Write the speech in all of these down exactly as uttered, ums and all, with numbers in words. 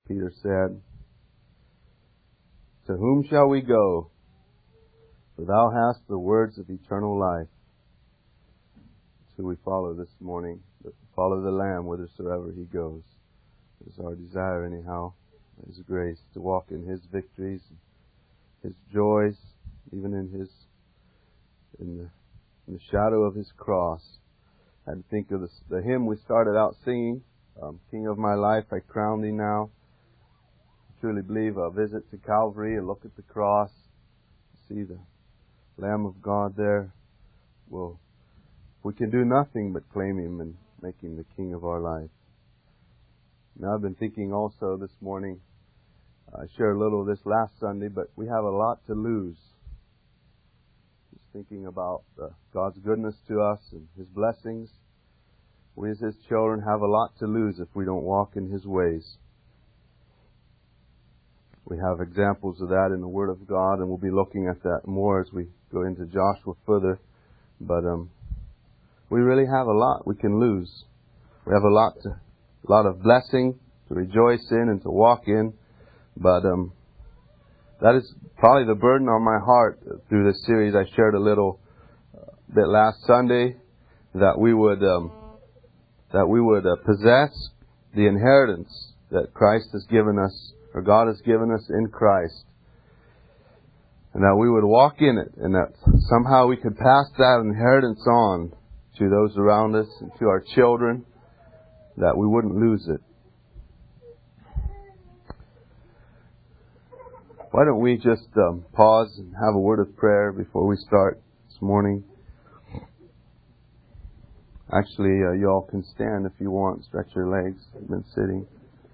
Peter said, "To whom shall we go? For thou hast the words of eternal life." That's who we follow this morning. Follow the Lamb whithersoever He goes. It's our desire anyhow, His grace, to walk in His victories, His joys, even in His in the, in the shadow of His cross. I had to think of the, the hymn we started out singing, um, King of my life, I crown Thee now. I truly believe a visit to Calvary, a look at the cross, see the Lamb of God there, will we can do nothing but claim Him and make Him the King of our life. Now I've been thinking also this morning, I shared a little of this last Sunday, but we have a lot to lose. Just thinking about uh, God's goodness to us and His blessings. We as His children have a lot to lose if we don't walk in His ways. We have examples of that in the Word of God, and we'll be looking at that more as we go into Joshua further. But um, we really have a lot we can lose. We have a lot to, a lot of blessing to rejoice in and to walk in. But um, that is probably the burden on my heart through this series. I shared a little uh, bit last Sunday that we would um, that we would uh, possess the inheritance that Christ has given us, or God has given us in Christ, and that we would walk in it, and that somehow we could pass that inheritance on to those around us and to our children, that we wouldn't lose it. Why don't we just um, pause and have a word of prayer before we start this morning? Actually, uh, you all can stand if you want. Stretch your legs. You've been sitting.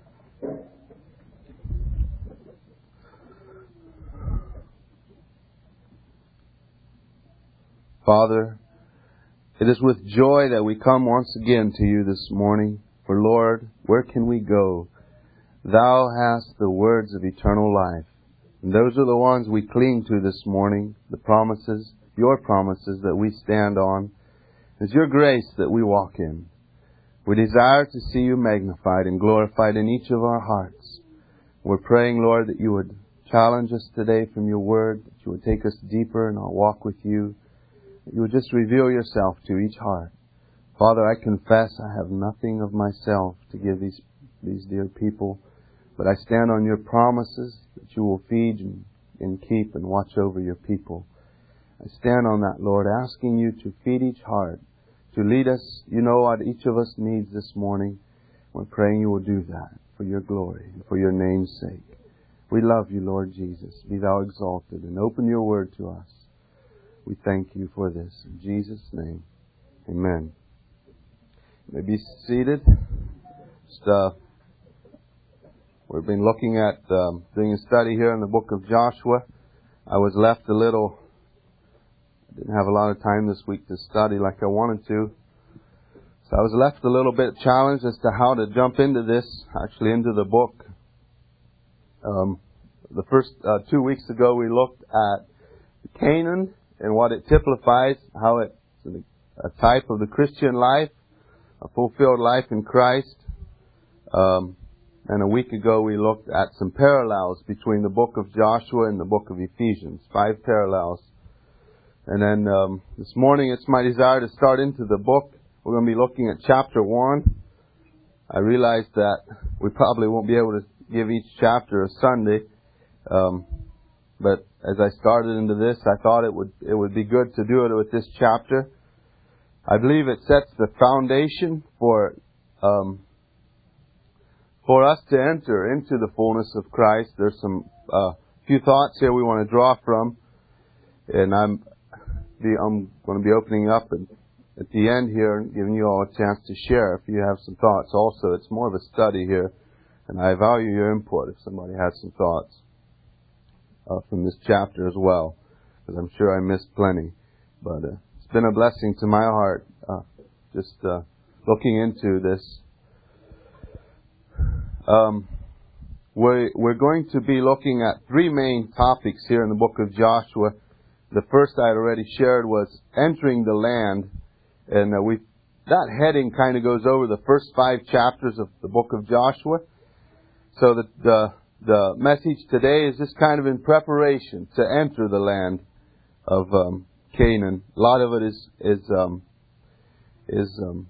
Father, it is with joy that we come once again to You this morning. For Lord, where can we go? Thou hast the words of eternal life. And those are the ones we cling to this morning. The promises, Your promises that we stand on. It's Your grace that we walk in. We desire to see You magnified and glorified in each of our hearts. We're praying, Lord, that You would challenge us today from Your Word, that You would take us deeper in our walk with You, that You would just reveal Yourself to each heart. Father, I confess I have nothing of myself to give these, these dear people, but I stand on Your promises that You will feed and, and keep and watch over Your people. I stand on that, Lord, asking You to feed each heart, to lead us. You know what each of us needs this morning. We're praying You will do that for Your glory and for Your name's sake. We love You, Lord Jesus. Be Thou exalted, and open Your Word to us. We thank You for this. In Jesus' name, amen. You may be seated. Just, uh, we've been looking at, um, doing a study here in the book of Joshua. I was left a little, I didn't have a lot of time this week to study like I wanted to. So I was left a little bit challenged as to how to jump into this, actually into the book. Um, the first uh, two weeks ago we looked at Canaan and what it typifies, how it's a type of the Christian life, a fulfilled life in Christ. Um, and a week ago we looked at some parallels between the book of Joshua and the book of Ephesians, five parallels. And then um, this morning it's my desire to start into the book. We're going to be looking at chapter one. I realize that we probably won't be able to give each chapter a Sunday. Um, but as I started into this, I thought it would it would be good to do it with this chapter. I believe it sets the foundation for um, for us to enter into the fullness of Christ. There's some uh, few thoughts here we want to draw from, and I'm I'm going to be opening up and at the end here and giving you all a chance to share if you have some thoughts. Also, it's more of a study here, and I value your input if somebody has some thoughts uh, from this chapter as well, because I'm sure I missed plenty. But uh, it's been a blessing to my heart uh, just uh, looking into this. Um, we're, we're going to be looking at three main topics here in the book of Joshua. The first I had already shared was entering the land. And uh, we that heading kind of goes over the first five chapters of the book of Joshua. So the, the the message today is just kind of in preparation to enter the land of um, Canaan. A lot of it is is um, is um,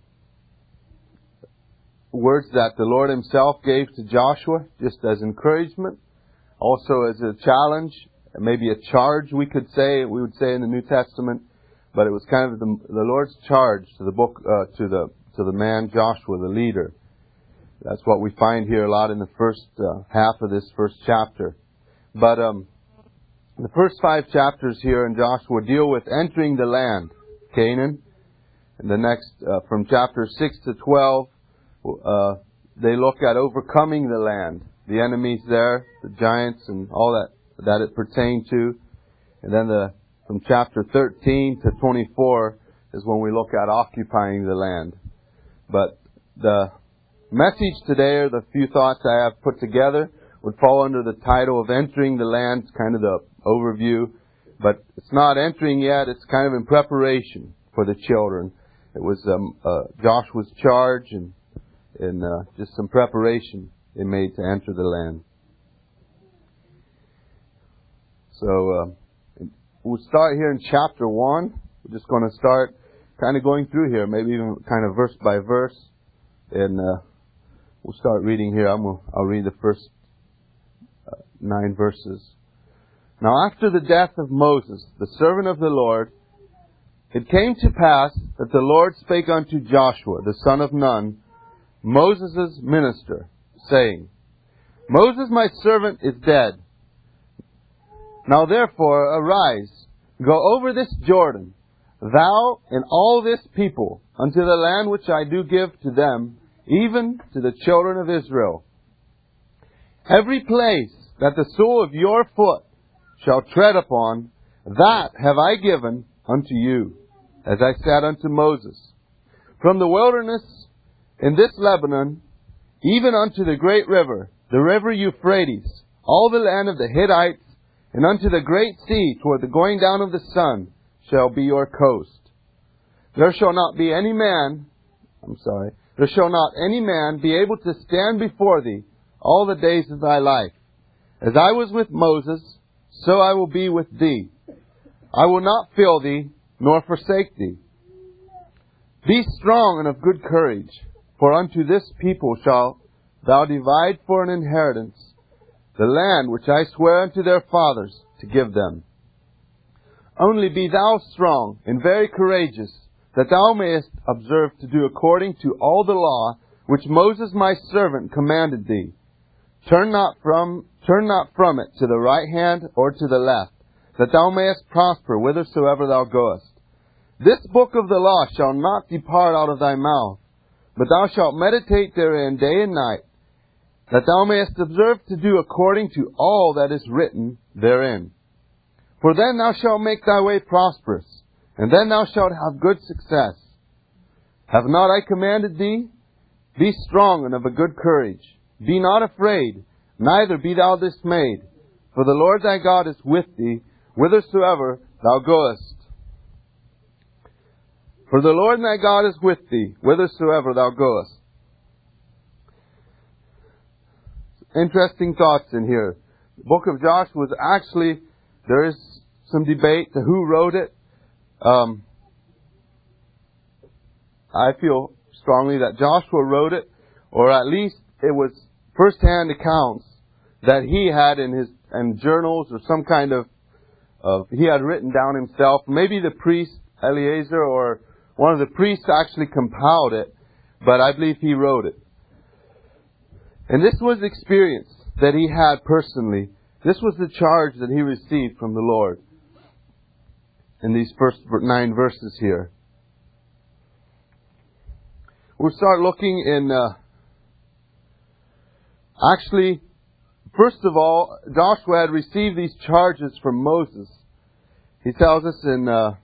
words that the Lord Himself gave to Joshua, just as encouragement, also as a challenge, maybe a charge. We could say we would say in the New Testament, but it was kind of the, the Lord's charge to the book uh, to the to the man Joshua, the leader. That's what we find here a lot in the first uh, half of this first chapter. But um, the first five chapters here in Joshua deal with entering the land, Canaan. And the next, uh, from chapter six to twelve, uh, they look at overcoming the land, the enemies there, the giants and all that that it pertained to. And then the from chapter thirteen to twenty-four is when we look at occupying the land. But the message today, or the few thoughts I have put together, would fall under the title of entering the land, kind of the overview. But it's not entering yet, it's kind of in preparation for the children. It was um, uh, Joshua's charge and, and uh, just some preparation they made to enter the land. So uh, we'll start here in chapter one. We're just going to start kind of going through here, maybe even kind of verse by verse. And uh, we'll start reading here. I'm gonna, I'll read the first uh, nine verses. Now after the death of Moses, the servant of the Lord, it came to pass that the Lord spake unto Joshua, the son of Nun, Moses' minister, saying, Moses my servant is dead. Now therefore arise, go over this Jordan, thou and all this people, unto the land which I do give to them, even to the children of Israel. Every place that the sole of your foot shall tread upon, that have I given unto you, as I said unto Moses. From the wilderness in this Lebanon, even unto the great river, the river Euphrates, all the land of the Hittites, and unto the great sea toward the going down of the sun, shall be your coast. There shall not be any man, I'm sorry, there shall not any man be able to stand before thee all the days of thy life. As I was with Moses, so I will be with thee. I will not fail thee, nor forsake thee. Be strong and of good courage, for unto this people shalt thou divide for an inheritance the land which I swear unto their fathers to give them. Only be thou strong and very courageous, that thou mayest observe to do according to all the law which Moses my servant commanded thee. Turn not from turn not from it to the right hand or to the left, that thou mayest prosper whithersoever thou goest. This book of the law shall not depart out of thy mouth, but thou shalt meditate therein day and night, that thou mayest observe to do according to all that is written therein. For then thou shalt make thy way prosperous, and then thou shalt have good success. Have not I commanded thee? Be strong and of a good courage. Be not afraid, neither be thou dismayed. For the Lord thy God is with thee, whithersoever thou goest. For the Lord thy God is with thee, whithersoever thou goest. Interesting thoughts in here. The book of Joshua is actually, there is some debate to who wrote it. Um, I feel strongly that Joshua wrote it, or at least it was first-hand accounts that he had in his in journals or some kind of, of he had written down himself. Maybe the priest Eleazar or one of the priests actually compiled it, but I believe he wrote it. And this was experience that he had personally. This was the charge that he received from the Lord in these first nine verses here. We'll start looking in, uh, actually, first of all, Joshua had received these charges from Moses. He tells us in uh,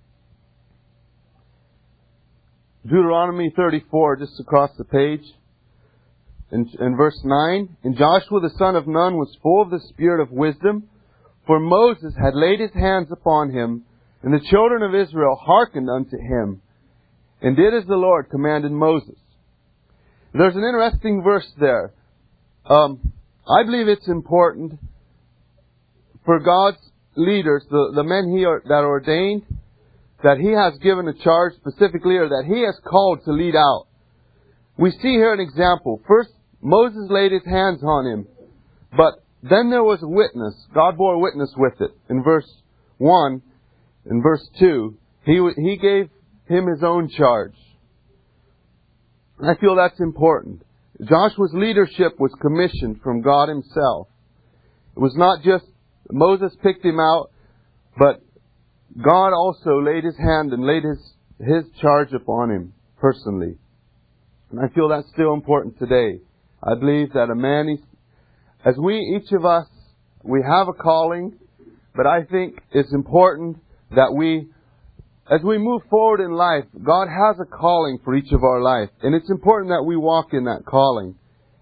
Deuteronomy thirty-four, just across the page, in, in verse nine, And Joshua the son of Nun was full of the spirit of wisdom, for Moses had laid his hands upon him, and the children of Israel hearkened unto him, and did as the Lord commanded Moses. There's an interesting verse there. Um, I believe it's important for God's leaders, the, the men he are, that are ordained, that He has given a charge specifically, or that He has called to lead out. We see here an example. First, Moses laid his hands on him, but then there was a witness. God bore witness with it. In verse one, in verse two, He, he gave him his own charge. And I feel that's important. Joshua's leadership was commissioned from God Himself. It was not just Moses picked him out, but God also laid His hand and laid His, His charge upon him personally. And I feel that's still important today. I believe that a man, as we, each of us, we have a calling, but I think it's important that we, as we move forward in life, God has a calling for each of our life. And it's important that we walk in that calling.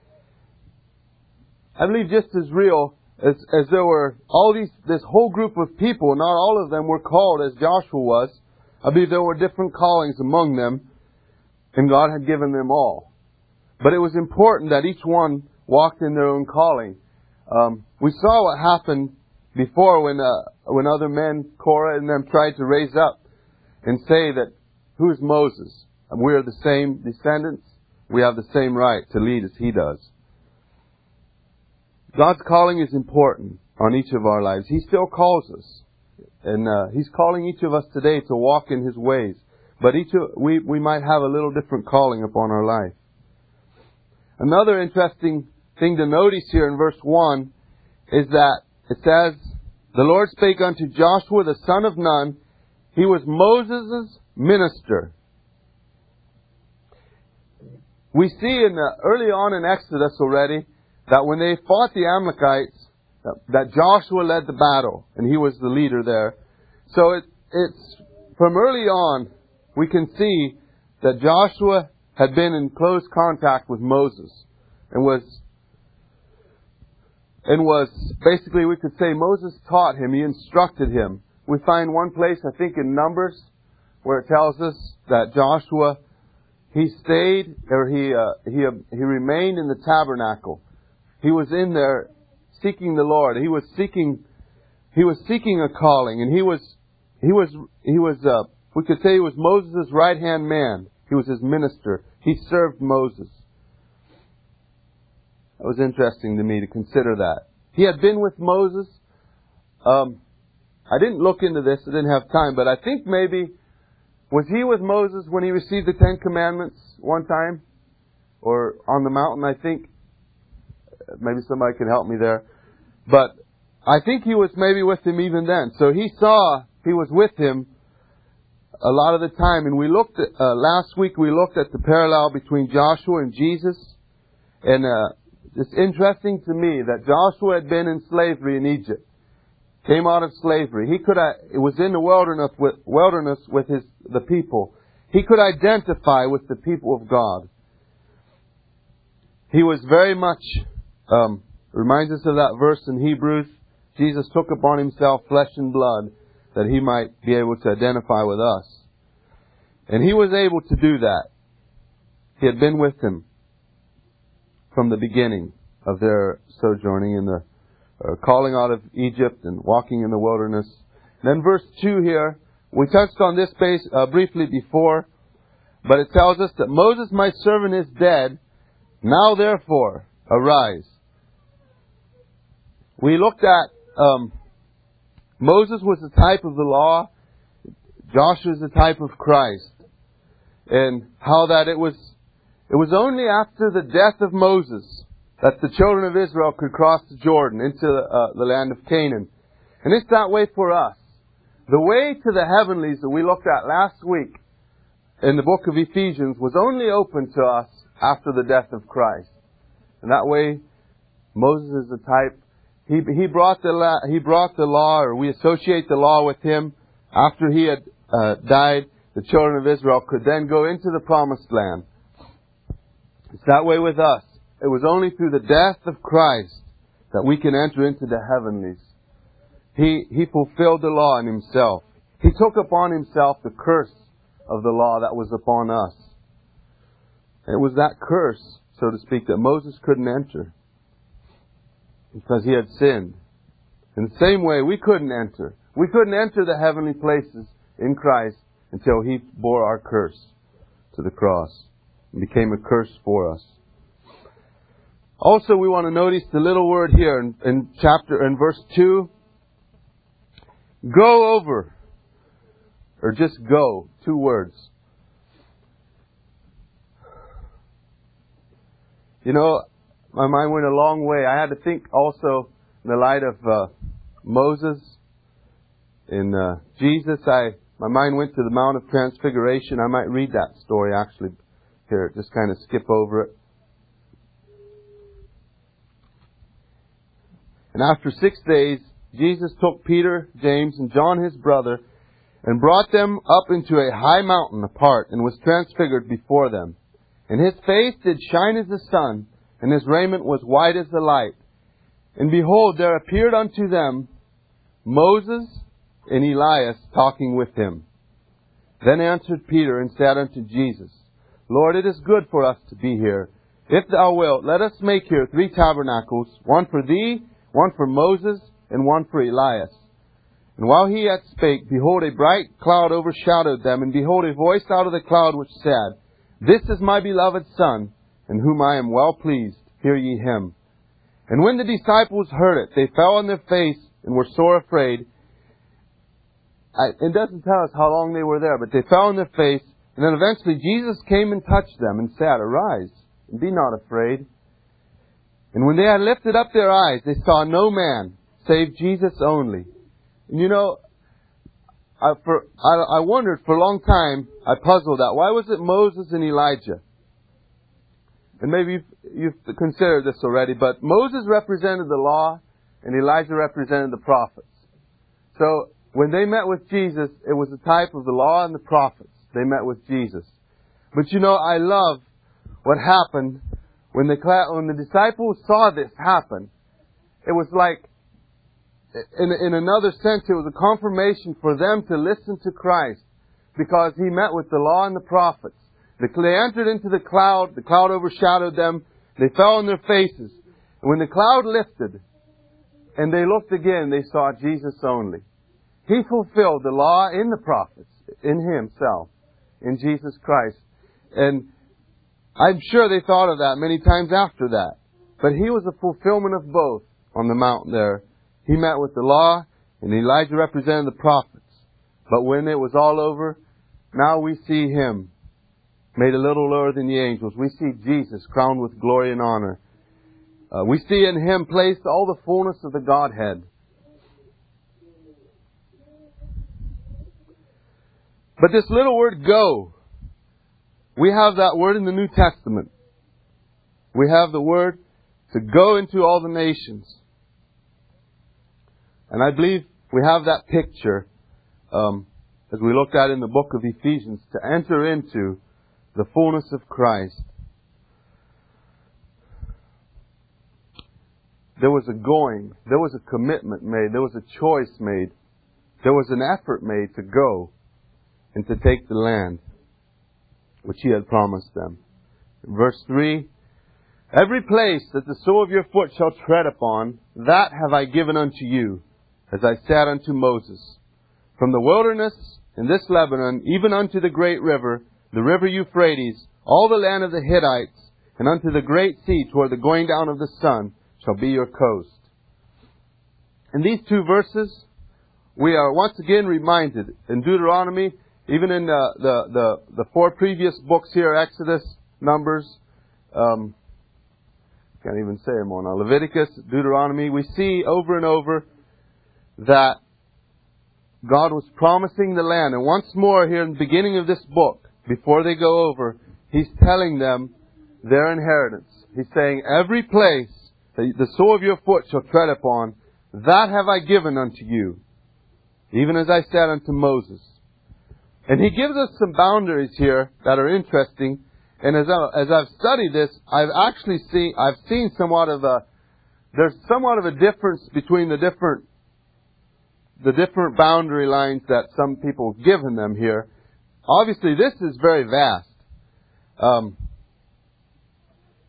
I believe just as real as, as there were all these, this whole group of people, not all of them were called as Joshua was. I believe there were different callings among them, and God had given them all. But it was important that each one walked in their own calling. Um, we saw what happened before when uh, when other men, Korah and them, tried to raise up and say that, who's Moses? And we are the same descendants. We have the same right to lead as he does. God's calling is important on each of our lives. He still calls us. And uh, He's calling each of us today to walk in His ways. But each of, we, we might have a little different calling upon our life. Another interesting thing to notice here in verse one is that it says, the Lord spake unto Joshua the son of Nun. He was Moses' minister. We see in the, early on in Exodus already that when they fought the Amalekites, that, that Joshua led the battle and he was the leader there. So it, it's from early on we can see that Joshua had been in close contact with Moses and was and was basically, we could say, Moses taught him, he instructed him. We find one place, I think in Numbers, where it tells us that Joshua, he stayed, or he uh, he uh, he remained in the tabernacle. He was in there seeking the Lord. He was seeking, he was seeking a calling, and he was, he was, he was. Uh, we could say he was Moses' right hand man. He was his minister. He served Moses. That was interesting to me to consider that. He had been with Moses. Um, I didn't look into this. I didn't have time, but I think maybe was he with Moses when he received the Ten Commandments one time, or on the mountain? I think. Maybe somebody can help me there. But I think he was maybe with him even then. So he saw, he was with him a lot of the time. And we looked at, uh, last week we looked at the parallel between Joshua and Jesus. And uh, it's interesting to me that Joshua had been in slavery in Egypt. Came out of slavery. He could have, it was in the wilderness with, wilderness with his, the people. He could identify with the people of God. He was very much... Um, reminds us of that verse in Hebrews. Jesus took upon Himself flesh and blood that He might be able to identify with us. And He was able to do that. He had been with Him from the beginning of their sojourning in the uh, calling out of Egypt and walking in the wilderness. Then verse two here, we touched on this base uh, briefly before, but it tells us that Moses my servant is dead. Now therefore arise. We looked at um, Moses was the type of the law. Joshua is the type of Christ. And how that it was it was only after the death of Moses that the children of Israel could cross the Jordan into uh, the land of Canaan. And it's that way for us. The way to the heavenlies that we looked at last week in the book of Ephesians was only open to us after the death of Christ. And that way, Moses is the type. He he brought the la, he brought the law, or we associate the law with him. After he had uh, died, the children of Israel could then go into the promised land. It's that way with us. It was only through the death of Christ that we can enter into the heavenlies. He he fulfilled the law in Himself. He took upon Himself the curse of the law that was upon us. It was that curse, so to speak, that Moses couldn't enter. because he had sinned. In the same way, we couldn't enter. We couldn't enter the heavenly places in Christ until he bore our curse to the cross and became a curse for us. Also, we want to notice the little word here in, in chapter, in verse two. Go over. Or just go. Two words. You know, my mind went a long way. I had to think also in the light of uh, Moses and uh, Jesus. I my mind went to the Mount of Transfiguration. I might read that story actually here. Just kind of skip over it. And after six days, Jesus took Peter, James, and John his brother, and brought them up into a high mountain apart, and was transfigured before them. And his face did shine as the sun, and his raiment was white as the light. And behold, there appeared unto them Moses and Elias talking with him. Then answered Peter and said unto Jesus, Lord, it is good for us to be here. If thou wilt, let us make here three tabernacles, one for thee, one for Moses, and one for Elias. And while he yet spake, behold, a bright cloud overshadowed them, and behold, a voice out of the cloud which said, This is my beloved Son, in whom I am well pleased. Hear ye him. And when the disciples heard it, they fell on their face and were sore afraid. I, it doesn't tell us how long they were there, but they fell on their face. And then eventually Jesus came and touched them and said, Arise, and be not afraid. And when they had lifted up their eyes, they saw no man, save Jesus only. And you know, I, for, I, I wondered for a long time, I puzzled out, why was it Moses and Elijah? And maybe you've, you've considered this already, but Moses represented the law and Elijah represented the prophets. So when they met with Jesus, it was a type of the law and the prophets. They met with Jesus. But you know, I love what happened when the, when the disciples saw this happen. It was like, in, in another sense, it was a confirmation for them to listen to Christ, because He met with the law and the prophets. They entered into the cloud. The cloud overshadowed them. They fell on their faces. And when the cloud lifted and they looked again, they saw Jesus only. He fulfilled the law in the prophets, in Himself, in Jesus Christ. And I'm sure they thought of that many times after that. But He was a fulfillment of both on the mountain there. He met with the law, and Elijah represented the prophets. But when it was all over, now we see Him made a little lower than the angels. We see Jesus crowned with glory and honor. Uh, we see in Him placed all the fullness of the Godhead. But this little word, go, we have that word in the New Testament. We have the word to go into all the nations. And I believe we have that picture, um, as we looked at in the book of Ephesians, to enter into the fullness of Christ. There was a going. There was a commitment made. There was a choice made. There was an effort made to go and to take the land which He had promised them. Verse three, Every place that the sole of your foot shall tread upon, that have I given unto you, as I said unto Moses. From the wilderness in this Lebanon, even unto the great river, the river Euphrates, all the land of the Hittites, and unto the great sea toward the going down of the sun, shall be your coast. In these two verses, we are once again reminded in Deuteronomy, even in the the, the, the four previous books here, Exodus, Numbers, um, can't even say them all now, Leviticus, Deuteronomy, we see over and over that God was promising the land. And once more here in the beginning of this book, before they go over, He's telling them their inheritance. He's saying, every place that the sole of your foot shall tread upon, that have I given unto you, even as I said unto Moses. And He gives us some boundaries here that are interesting. And as, I, as I've studied this, I've actually seen, I've seen somewhat of a, there's somewhat of a difference between the different, the different boundary lines that some people have given them here. Obviously, this is very vast. Um,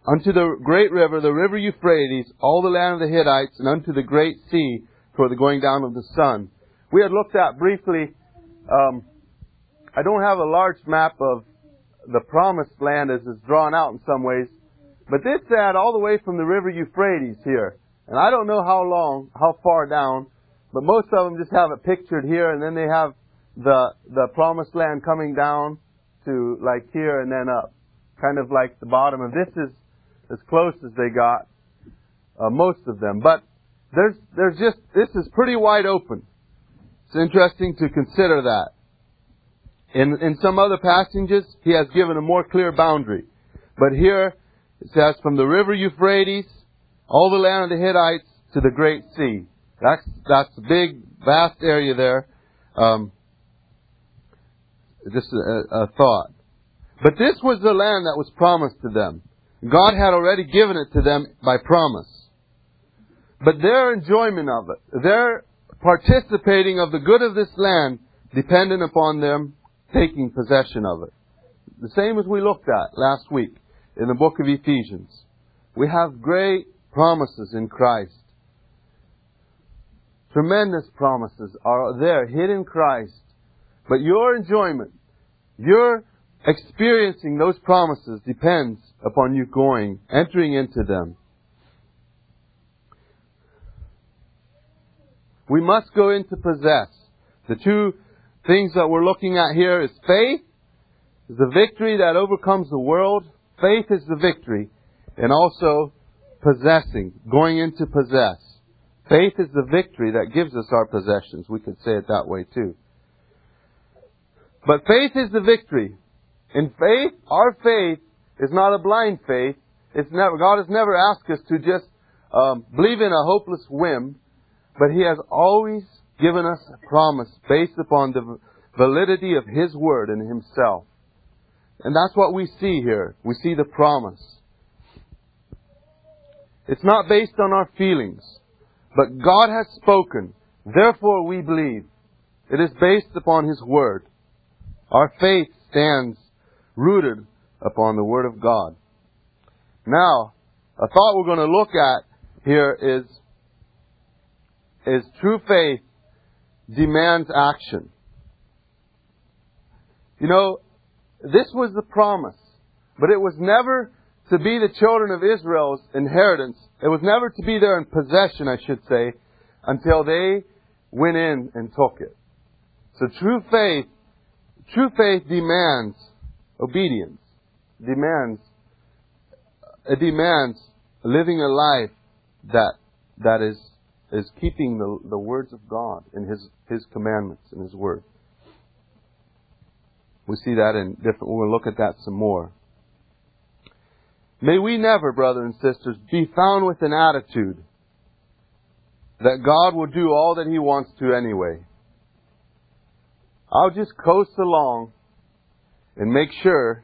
unto the great river, the river Euphrates, all the land of the Hittites, and unto the great sea, for the going down of the sun. We had looked at briefly, um, I don't have a large map of the promised land as it's drawn out in some ways, but this had all the way from the river Euphrates here. And I don't know how long, how far down, but most of them just have it pictured here, and then they have the the promised land coming down to like here and then up. Kind of like the bottom. And this is as close as they got, uh, most of them. But there's there's just, this is pretty wide open. It's interesting to consider that. In in some other passages, he has given a more clear boundary. But here, it says, from the river Euphrates, all the land of the Hittites, to the great sea. That's that's a big, vast area there. Um, just a, a thought. But this was the land that was promised to them. God had already given it to them by promise. But their enjoyment of it, their participating of the good of this land, depended upon them taking possession of it. The same as we looked at last week in the book of Ephesians. We have great promises in Christ. Tremendous promises are there, hid in Christ. But your enjoyment, your experiencing those promises depends upon you going, entering into them. We must go in to possess. The two things that we're looking at here is faith, is the victory that overcomes the world. Faith is the victory. And also possessing, going in to possess. Faith is the victory that gives us our possessions. We could say it that way too. But faith is the victory. In faith, our faith is not a blind faith. It's never, God has never asked us to just um, believe in a hopeless whim. But He has always given us a promise based upon the validity of His Word and Himself. And that's what we see here. We see the promise. It's not based on our feelings. But God has spoken. Therefore we believe. It is based upon His Word. Our faith stands rooted upon the Word of God. Now, a thought we're going to look at here is is true faith demands action. You know, this was the promise, but it was never to be the children of Israel's inheritance. It was never to be their in possession, I should say, until they went in and took it. So true faith, true faith demands obedience. Demands, it demands living a life that that is is keeping the, the words of God and His His commandments and His Word. We see that in different, we'll look at that some more. May we never, brothers and sisters, be found with an attitude that God will do all that He wants to anyway. I'll just coast along and make sure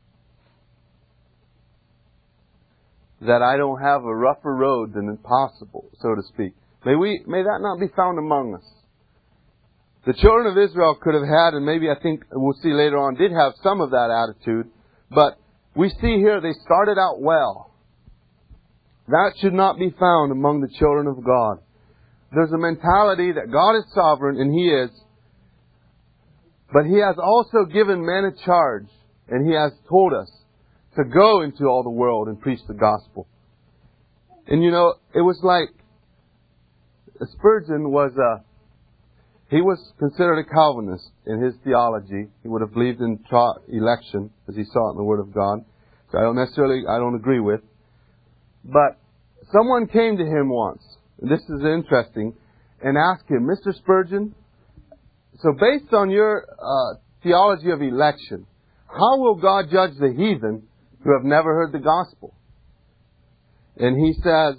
that I don't have a rougher road than possible, so to speak. May we, may that not be found among us. The children of Israel could have had, and maybe I think we'll see later on, did have some of that attitude. But we see here they started out well. That should not be found among the children of God. There's a mentality that God is sovereign, and He is. But He has also given men a charge, and He has told us to go into all the world and preach the gospel. And you know, it was like Spurgeon was a, he was considered a Calvinist in his theology. He would have believed in tra- election as he saw it in the Word of God. So I don't necessarily, I don't agree with. But someone came to him once, and this is interesting, and asked him, Mister Spurgeon, so based on your uh, theology of election, how will God judge the heathen who have never heard the gospel? And he says,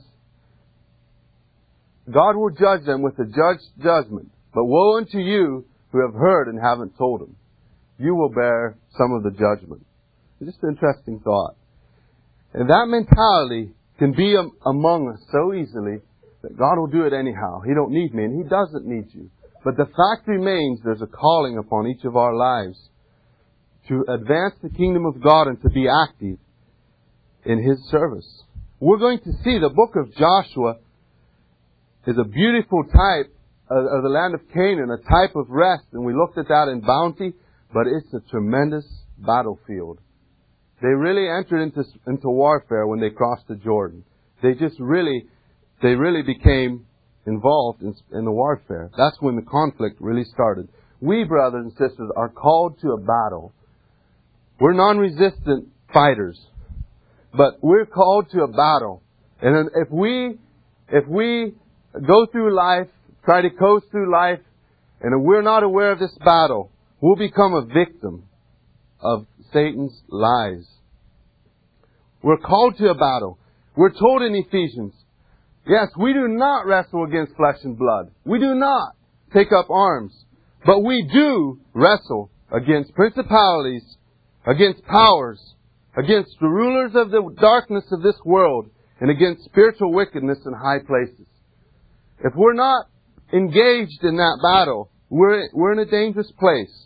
God will judge them with a judge judgment. But woe unto you who have heard and haven't told them. You will bear some of the judgment. It's just an interesting thought. And that mentality can be among us so easily that God will do it anyhow. He don't need me, and He doesn't need you. But the fact remains there's a calling upon each of our lives to advance the kingdom of God and to be active. in His service. We're going to see the book of Joshua is a beautiful type of, of the land of Canaan, a type of rest. And we looked at that in bounty, but it's a tremendous battlefield. They really entered into, into warfare when they crossed the Jordan. They just really, they really became involved in, in the warfare. That's when the conflict really started. We, brothers and sisters, are called to a battle. We're non-resistant fighters, but we're called to a battle. And if we, if we go through life, try to coast through life, and we're not aware of this battle, we'll become a victim of Satan's lies. We're called to a battle. We're told in Ephesians, yes, we do not wrestle against flesh and blood. We do not take up arms. But we do wrestle against principalities, against powers, against the rulers of the darkness of this world, and against spiritual wickedness in high places. If we're not engaged in that battle, we're, we're in a dangerous place.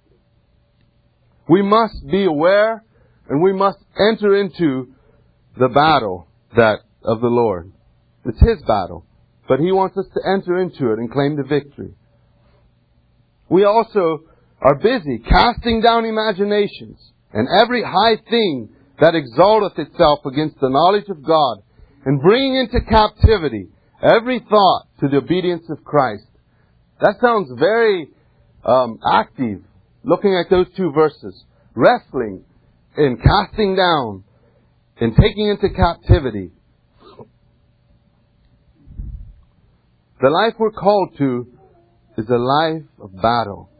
We must be aware, and we must enter into the battle that of the Lord. It's His battle, but He wants us to enter into it and claim the victory. We also are busy casting down imaginations and every high thing that exalteth itself against the knowledge of God, and bringing into captivity every thought to the obedience of Christ. That sounds very um, active, looking at those two verses. Wrestling and casting down and taking into captivity. The life we're called to is a life of battle.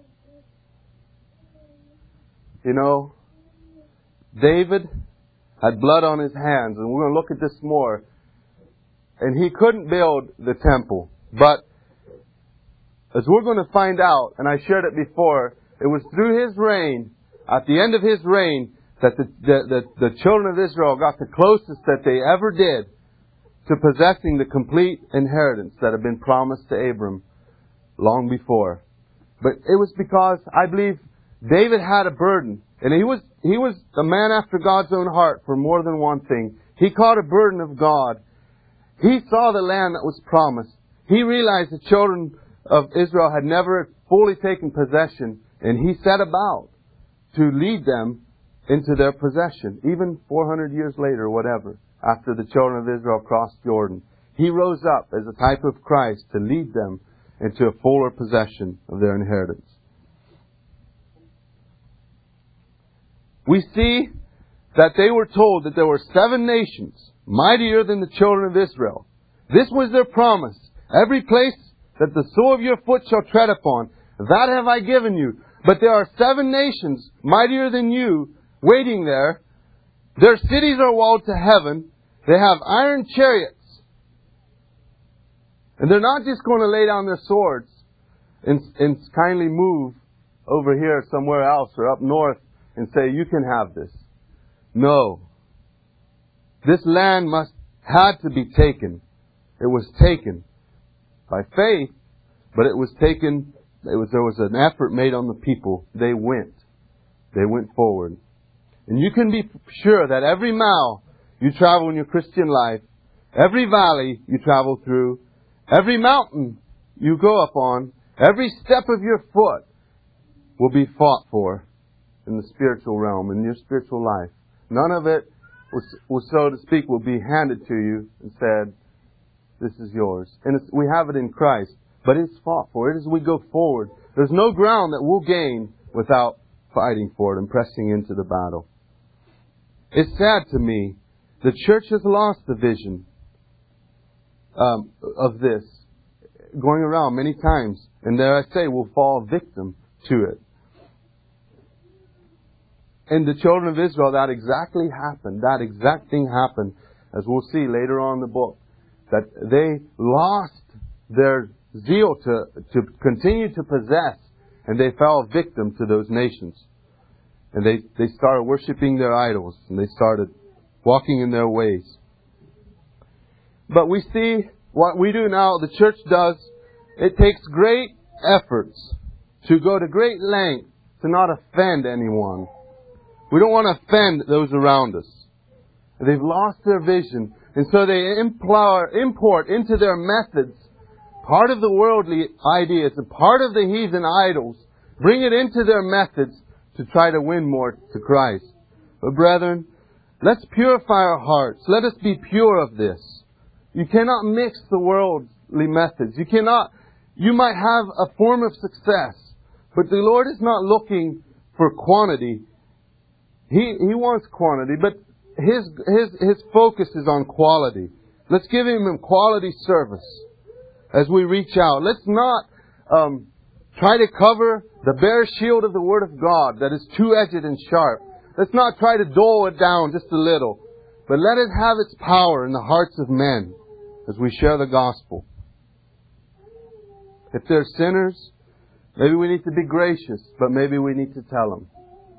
You know, David had blood on his hands, and we're going to look at this more. And he couldn't build the temple. But as we're going to find out, and I shared it before, it was through his reign, at the end of his reign, that the, the, the, the children of Israel got the closest that they ever did to possessing the complete inheritance that had been promised to Abram long before. But it was because, I believe, David had a burden. And he was, he was a man after God's own heart for more than one thing. He caught a burden of God. He saw the land that was promised. He realized the children of Israel had never fully taken possession. And he set about to lead them into their possession, even four hundred years later, or whatever, after the children of Israel crossed Jordan. He rose up as a type of Christ to lead them into a fuller possession of their inheritance. We see that they were told that there were seven nations mightier than the children of Israel. This was their promise. Every place that the sole of your foot shall tread upon, that have I given you. But there are seven nations mightier than you waiting there. Their cities are walled to heaven. They have iron chariots. And they're not just going to lay down their swords and, and kindly move over here somewhere else or up north and say, you can have this. No. This land must had to be taken. It was taken by faith, but it was taken, it was, there was an effort made on the people. They went. They went forward. And you can be sure that every mile you travel in your Christian life, every valley you travel through, every mountain you go up on, every step of your foot will be fought for in the spiritual realm, in your spiritual life. None of it, will, will, so to speak, will be handed to you and said, this is yours. And it's, we have it in Christ, but it's fought for. It is we go forward. There's no ground that we'll gain without fighting for it and pressing into the battle. It's sad to me. The church has lost the vision um, of this, going around many times. And there I say, we'll fall victim to it. And the children of Israel, that exactly happened. That exact thing happened, as we'll see later on in the book. That they lost their zeal to, to continue to possess, and they fell victim to those nations. And they, they started worshiping their idols, and they started walking in their ways. But we see what we do now, the church does. It takes great efforts to go to great length to not offend anyone. We don't want to offend those around us. They've lost their vision. And so they implour, import into their methods part of the worldly ideas, a part of the heathen idols, bring it into their methods to try to win more to Christ. But brethren, let's purify our hearts. Let us be pure of this. You cannot mix the worldly methods. You cannot, you might have a form of success, but the Lord is not looking for quantity. He, He wants quantity, but His, His, His focus is on quality. Let's give Him quality service as we reach out. Let's not um, try to cover the bare shield of the Word of God that is two-edged and sharp. Let's not try to dull it down just a little, but let it have its power in the hearts of men as we share the gospel. If they're sinners, maybe we need to be gracious, but maybe we need to tell them.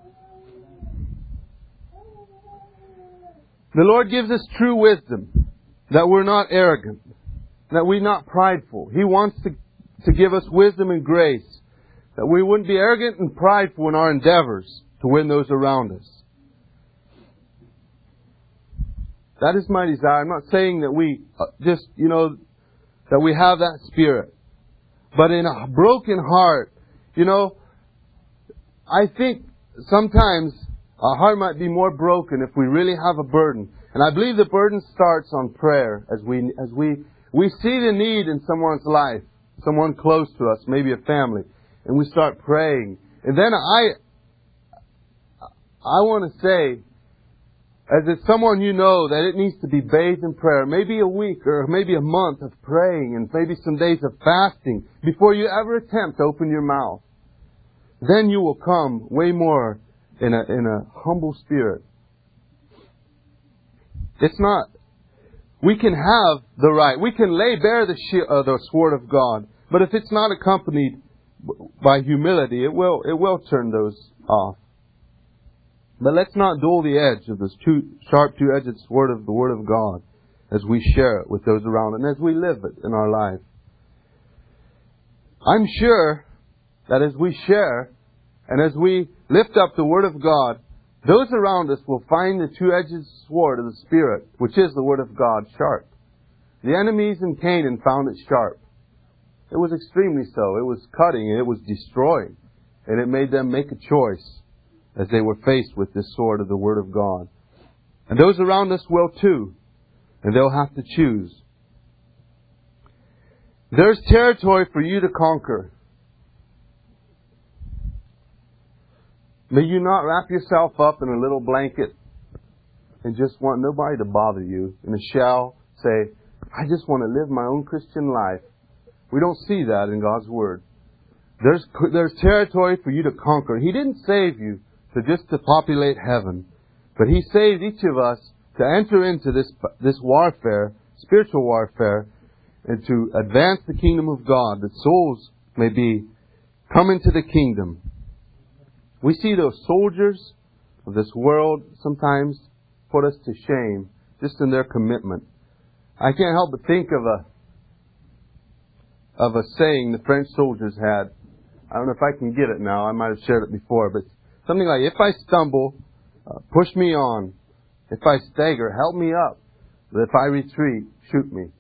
The Lord gives us true wisdom, that we're not arrogant, that we're not prideful. He wants to, to give us wisdom and grace, that we wouldn't be arrogant and prideful in our endeavors to win those around us. That is my desire. I'm not saying that we just, you know, that we have that spirit. But in a broken heart, you know, I think sometimes our heart might be more broken if we really have a burden. And I believe the burden starts on prayer as we, as we, we see the need in someone's life, someone close to us, maybe a family, and we start praying. And then I, I want to say, as it's someone you know, that it needs to be bathed in prayer. Maybe a week or maybe a month of praying and maybe some days of fasting before you ever attempt to open your mouth. Then you will come way more in a, in a humble spirit. It's not. We can have the right. We can lay bare the, shield, uh, the sword of God. But if it's not accompanied by humility, it will, it will turn those off. But let's not dull the edge of this two, sharp two-edged sword of the Word of God as we share it with those around and as we live it in our life. I'm sure that as we share and as we lift up the Word of God, those around us will find the two-edged sword of the Spirit, which is the Word of God, sharp. The enemies in Canaan found it sharp. It was extremely so. It was cutting, it was destroying, and it made them make a choice as they were faced with this sword of the Word of God. And those around us will too. And they'll have to choose. There's territory for you to conquer. May you not wrap yourself up in a little blanket and just want nobody to bother you in a shell. Say, I just want to live my own Christian life. We don't see that in God's Word. There's, there's territory for you to conquer. He didn't save you to just to populate heaven. But He saved each of us to enter into this, this warfare, spiritual warfare, and to advance the kingdom of God, that souls may be come into the kingdom. We see those soldiers of this world sometimes put us to shame just in their commitment. I can't help but think of a of a saying the French soldiers had. I don't know if I can get it now. I might have shared it before, but something like, if I stumble, uh, push me on. If I stagger, help me up. But if I retreat, shoot me.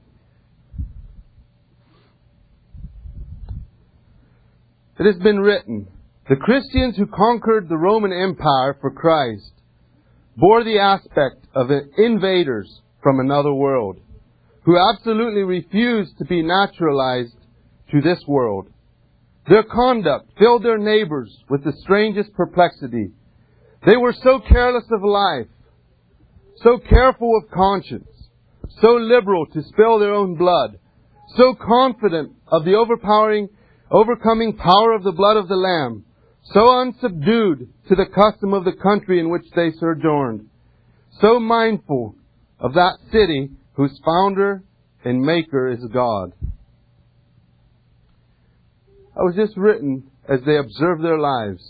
It has been written, the Christians who conquered the Roman Empire for Christ bore the aspect of invaders from another world, who absolutely refused to be naturalized to this world. Their conduct filled their neighbors with the strangest perplexity. They were so careless of life, so careful of conscience, so liberal to spill their own blood, so confident of the overpowering, overcoming power of the blood of the Lamb, so unsubdued to the custom of the country in which they sojourned, so mindful of that city whose founder and maker is God. It was just written as they observed their lives.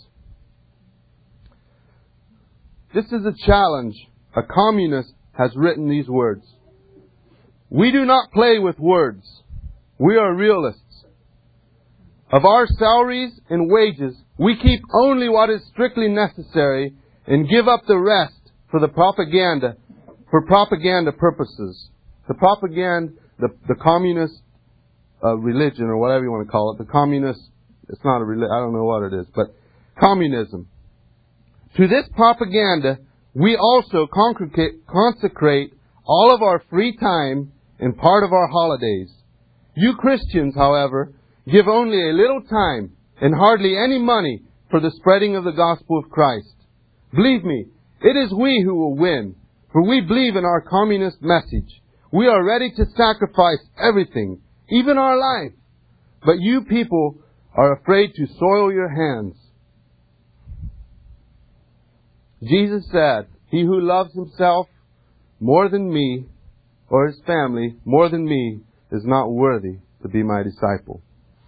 This is a challenge. A communist has written these words. We do not play with words. We are realists. Of our salaries and wages, we keep only what is strictly necessary and give up the rest for the propaganda for propaganda purposes. The propaganda, the, the communist uh, religion, or whatever you want to call it, the communist, it's not a religion, I don't know what it is, but communism. To this propaganda, we also consecrate, consecrate all of our free time and part of our holidays. You Christians, however, give only a little time and hardly any money for the spreading of the gospel of Christ. Believe me, it is we who will win, for we believe in our communist message. We are ready to sacrifice everything, even our life. But you people are afraid to soil your hands. Jesus said, he who loves himself more than me, or his family more than me, is not worthy to be my disciple.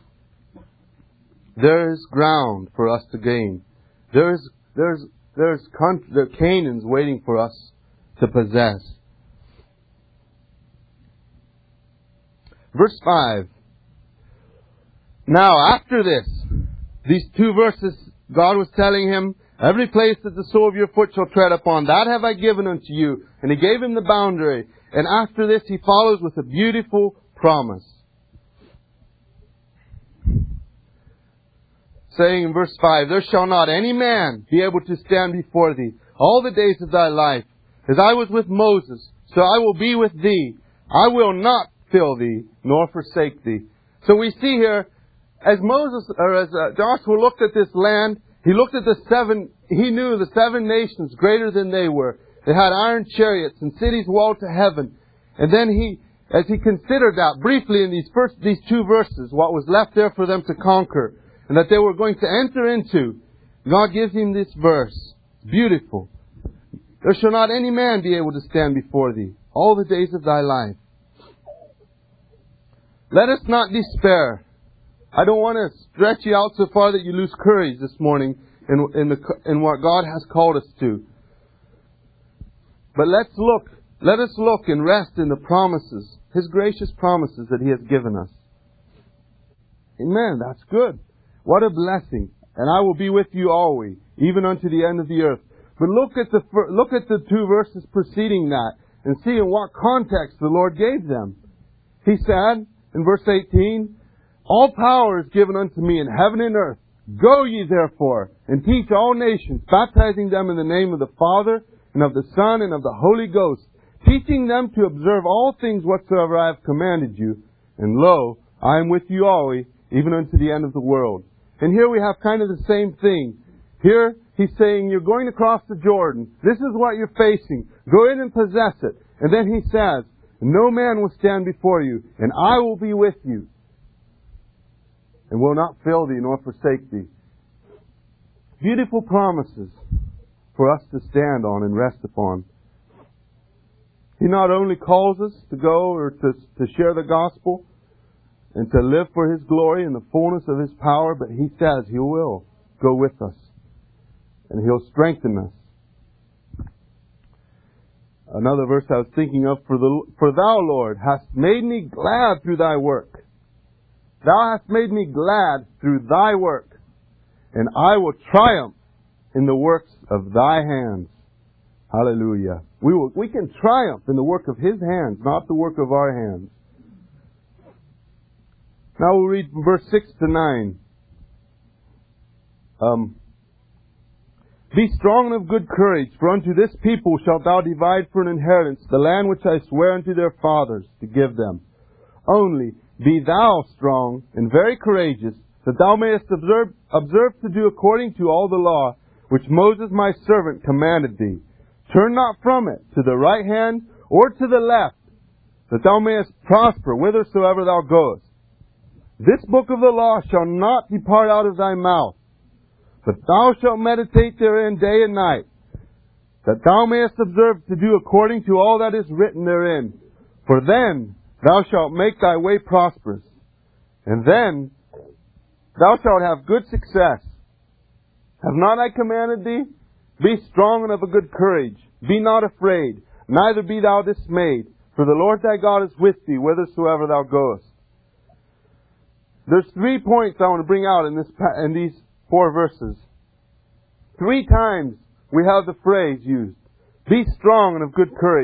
There is ground for us to gain. There is, there's, there's country, there are Canaans waiting for us to possess. Verse five. Now, after this, these two verses, God was telling him, every place that the sole of your foot shall tread upon, that have I given unto you. And he gave him the boundary. And after this, he follows with a beautiful promise. Saying in verse five, there shall not any man be able to stand before thee all the days of thy life. As I was with Moses, so I will be with thee. I will not fail thee, nor forsake thee. So we see here, as Moses, or as uh, Joshua looked at this land, he looked at the seven, he knew the seven nations greater than they were. They had iron chariots and cities walled to heaven. And then he, as he considered that briefly in these first, these two verses, what was left there for them to conquer, and that they were going to enter into, God gives him this verse. Beautiful. There shall not any man be able to stand before thee all the days of thy life. Let us not despair. I don't want to stretch you out so far that you lose courage this morning in, in, the, in what God has called us to. But let's look, let us look and rest in the promises, His gracious promises that He has given us. Amen. That's good. What a blessing. And I will be with you always, even unto the end of the earth. But look at the, look at the two verses preceding that and see in what context the Lord gave them. He said in verse eighteen, all power is given unto me in heaven and earth. Go ye therefore and teach all nations, baptizing them in the name of the Father and of the Son and of the Holy Ghost, teaching them to observe all things whatsoever I have commanded you. And lo, I am with you always, even unto the end of the world. And here we have kind of the same thing. Here He's saying, you're going to cross the Jordan. This is what you're facing. Go in and possess it. And then He says, no man will stand before you, and I will be with you, and will not fail thee nor forsake thee. Beautiful promises for us to stand on and rest upon. He not only calls us to go or to, to share the gospel and to live for His glory in the fullness of His power, but He says He will go with us and He'll strengthen us. Another verse I was thinking of, for, the, for Thou, Lord, hast made me glad through Thy work. Thou hast made me glad through Thy work, and I will triumph in the works of Thy hands. Hallelujah. We will, we can triumph in the work of His hands, not the work of our hands. Now we'll read from verse six to nine. Um, Be strong and of good courage, for unto this people shalt thou divide for an inheritance the land which I swear unto their fathers to give them. Only be thou strong and very courageous, that thou mayest observe, observe to do according to all the law which Moses my servant commanded thee. Turn not from it to the right hand or to the left, that thou mayest prosper whithersoever thou goest. This book of the law shall not depart out of thy mouth, but thou shalt meditate therein day and night, that thou mayest observe to do according to all that is written therein. For then thou shalt make thy way prosperous, and then thou shalt have good success. Have not I commanded thee? Be strong and of a good courage. Be not afraid, neither be thou dismayed, for the Lord thy God is with thee whithersoever thou goest. There's three points I want to bring out in this in these four verses. Three times we have the phrase used, be strong and of good courage.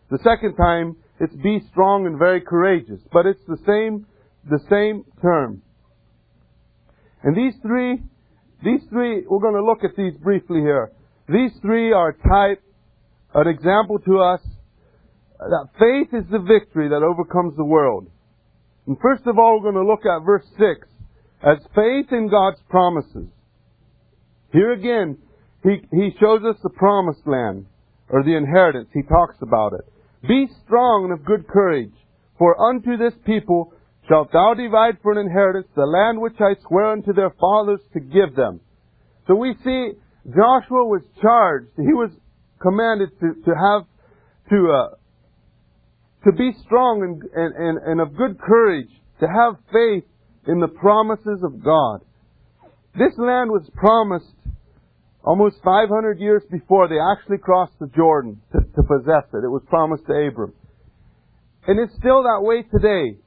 The second time, it's be strong and very courageous. But it's the same, the same term. And these three, these three, we're going to look at these briefly here. These three are type, an example to us that faith is the victory that overcomes the world. And first of all, we're going to look at verse six as faith in God's promises. Here again, he, he shows us the promised land, or the inheritance. He talks about it. Be strong and of good courage, for unto this people shalt thou divide for an inheritance the land which I swear unto their fathers to give them. So we see Joshua was charged. He was commanded to, to have, to, uh, to be strong and, and, and, and of good courage, to have faith in the promises of God. This land was promised almost five hundred years before they actually crossed the Jordan to, to possess it. It was promised to Abram. And it's still that way today.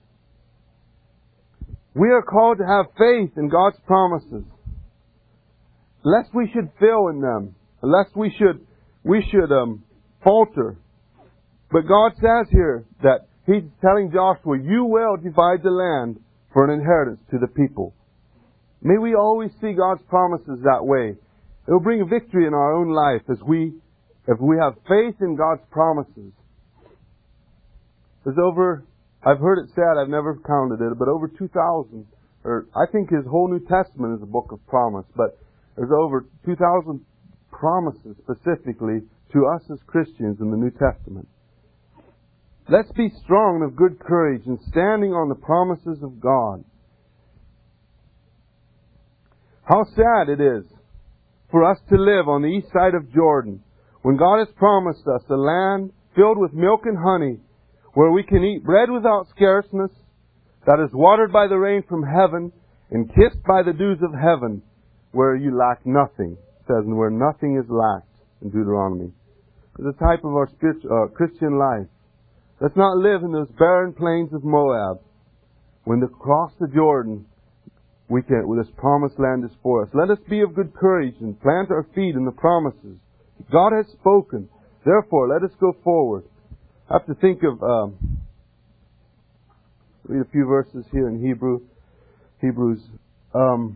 We are called to have faith in God's promises, lest we should fail in them, lest we should we should um, falter. But God says here that He's telling Joshua, you will divide the land for an inheritance to the people. May we always see God's promises that way. It will bring victory in our own life as we, if we have faith in God's promises. There's over, I've heard it said, I've never counted it, but over two thousand, or I think His whole New Testament is a book of promise, but there's over two thousand promises specifically to us as Christians in the New Testament. Let's be strong and of good courage in standing on the promises of God. How sad it is for us to live on the east side of Jordan when God has promised us a land filled with milk and honey, where we can eat bread without scarceness, that is watered by the rain from heaven and kissed by the dews of heaven, where you lack nothing. It says, and where nothing is lacked in Deuteronomy. It's a type of our spiritual, uh, Christian life. Let's not live in those barren plains of Moab. When they cross the Jordan, we can, well, this promised land is for us. Let us be of good courage and plant our feet in the promises. God has spoken. Therefore, let us go forward. I have to think of, um, read a few verses here in Hebrew, Hebrews. Um,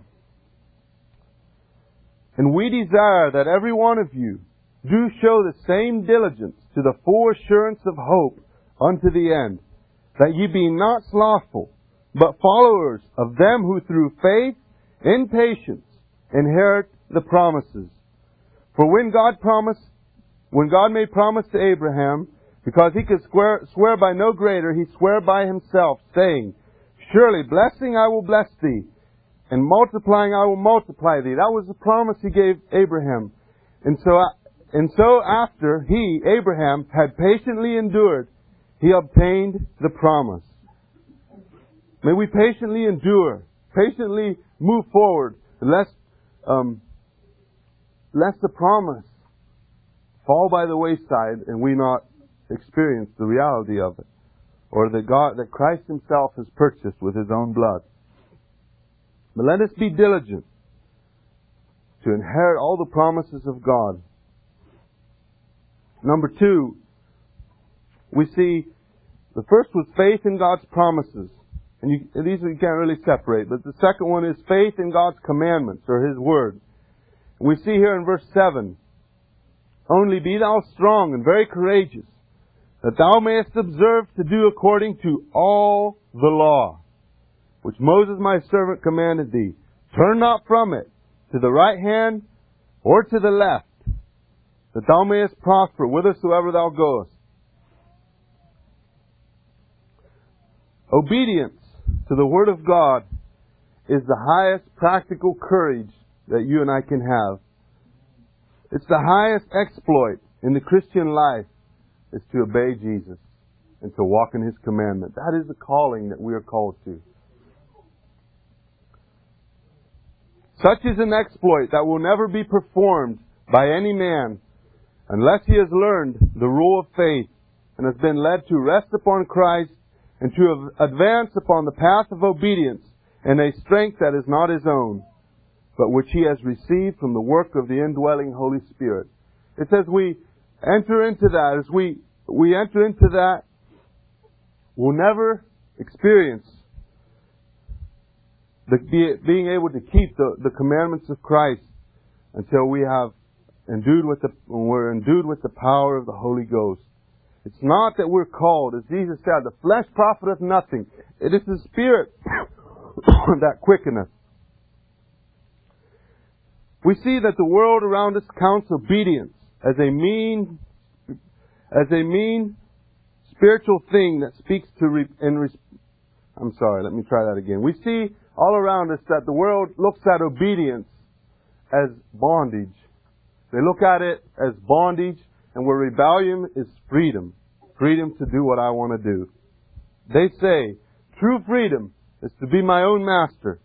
and we desire that every one of you do show the same diligence to the full assurance of hope unto the end, that ye be not slothful, but followers of them who through faith in patience inherit the promises. For when God promised, when God made promise to Abraham, because he could swear, swear by no greater, he sware by himself, saying, surely blessing I will bless thee, and multiplying I will multiply thee. That was the promise he gave Abraham. And so, and so after he, Abraham, had patiently endured, he obtained the promise. May we patiently endure, patiently move forward, lest, um, lest the promise fall by the wayside and we not experience the reality of it, or that God, that Christ Himself has purchased with His own blood. But let us be diligent to inherit all the promises of God. Number two, we see the first was faith in God's promises. And you, these you can't really separate. But the second one is faith in God's commandments, or His Word. And we see here in verse seven, only be thou strong and very courageous, that thou mayest observe to do according to all the law, which Moses my servant commanded thee. Turn not from it to the right hand or to the left, that thou mayest prosper whithersoever thou goest. Obedience to the Word of God is the highest practical courage that you and I can have. It's the highest exploit in the Christian life, is to obey Jesus and to walk in His commandment. That is the calling that we are called to. Such is an exploit that will never be performed by any man unless he has learned the rule of faith and has been led to rest upon Christ and to advance upon the path of obedience in a strength that is not his own, but which he has received from the work of the indwelling Holy Spirit. It says we enter into that as we we enter into that, we'll never experience the, be, being able to keep the, the commandments of Christ until we have endued with the, when we're endued with the power of the Holy Ghost. It's not that we're called, as Jesus said, the flesh profiteth nothing. It is the Spirit that quickeneth. We see that the world around us counts obedience as a mean, as a mean spiritual thing that speaks to re, in res, I'm sorry, let me try that again. We see all around us that the world looks at obedience as bondage. They look at it as bondage, and where rebellion is freedom. Freedom to do what I want to do. They say, true freedom is to be my own master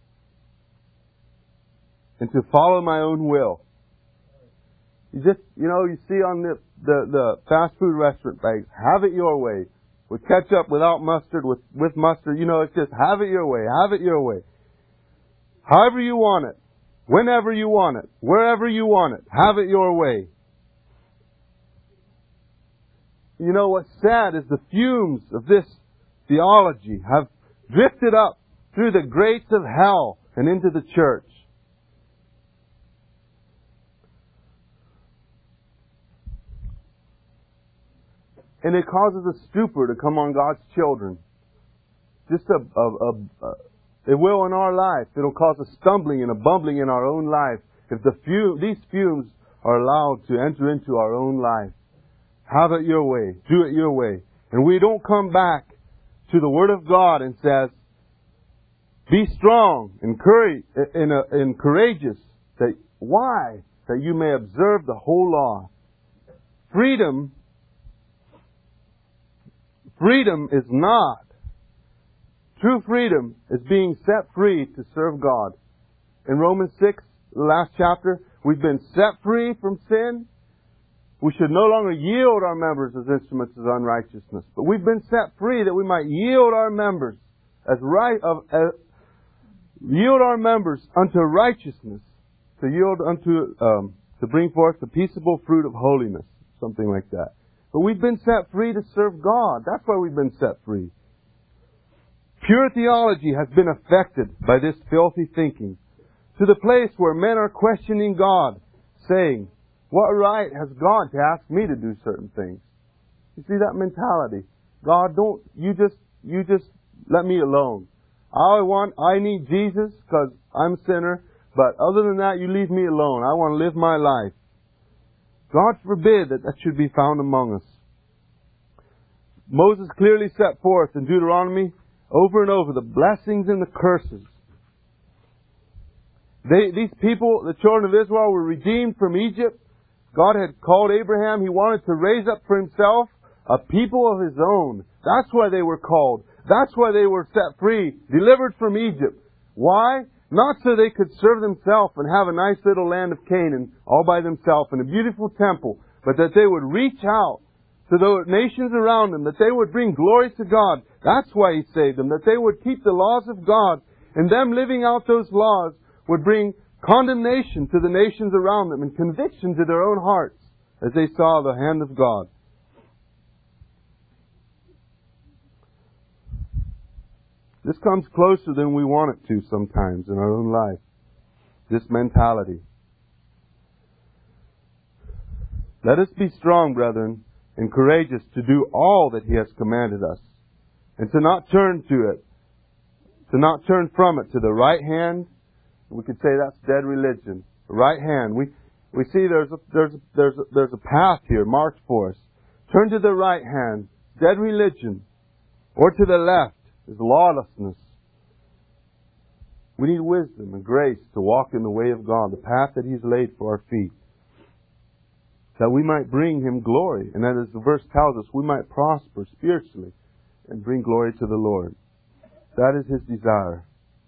and to follow my own will. You just, you know, you see on the, the, the fast food restaurant bags, have it your way. With ketchup, without mustard, with, with mustard, you know, it's just have it your way, have it your way. However you want it, whenever you want it, wherever you want it, have it your way. You know, what's sad is the fumes of this theology have drifted up through the grates of hell and into the church. And it causes a stupor to come on God's children. Just a, a, a, a it will in our life. It'll cause a stumbling and a bumbling in our own life if the fume, these fumes are allowed to enter into our own life. Have it your way. Do it your way. And we don't come back to the Word of God and says, be strong and, courage, and, uh, and courageous. That, why? That you may observe the whole law. Freedom Freedom is not. True freedom is being set free to serve God. In Romans six, the last chapter, we've been set free from sin. We should no longer yield our members as instruments of unrighteousness. But we've been set free that we might yield our members as right of as, yield our members unto righteousness, to yield unto um, to bring forth the peaceable fruit of holiness, something like that. But we've been set free to serve God. That's why we've been set free. Pure theology has been affected by this filthy thinking, to the place where men are questioning God, saying, what right has God to ask me to do certain things? You see that mentality. God, don't, you just, you just let me alone. I want, I need Jesus because I'm a sinner, but other than that, you leave me alone. I want to live my life. God forbid that that should be found among us. Moses clearly set forth in Deuteronomy over and over the blessings and the curses. They, these people, the children of Israel, were redeemed from Egypt. God had called Abraham. He wanted to raise up for himself a people of his own. That's why they were called. That's why they were set free, delivered from Egypt. Why? Not so they could serve themselves and have a nice little land of Canaan all by themselves and a beautiful temple, but that they would reach out to the nations around them, that they would bring glory to God. That's why He saved them, that they would keep the laws of God, and them living out those laws would bring condemnation to the nations around them and conviction to their own hearts as they saw the hand of God. This comes closer than we want it to sometimes in our own life. This mentality. Let us be strong, brethren, and courageous to do all that He has commanded us, and to not turn to it, to not turn from it to the right hand. We could say that's dead religion. The right hand. We we see there's a, there's a, there's a, there's a path here marked for us. Turn to the right hand, dead religion, or to the left is lawlessness. We need wisdom and grace to walk in the way of God, the path that He's laid for our feet, that we might bring Him glory, and that, as the verse tells us, we might prosper spiritually and bring glory to the Lord. That is His desire.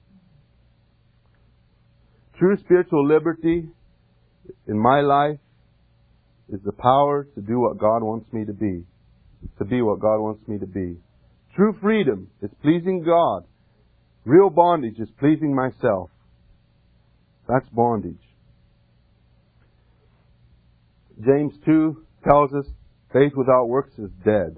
True spiritual liberty in my life is the power to do what God wants me to be, to be what God wants me to be. True freedom is pleasing God. Real bondage is pleasing myself. That's bondage. James two tells us Faith without works is dead.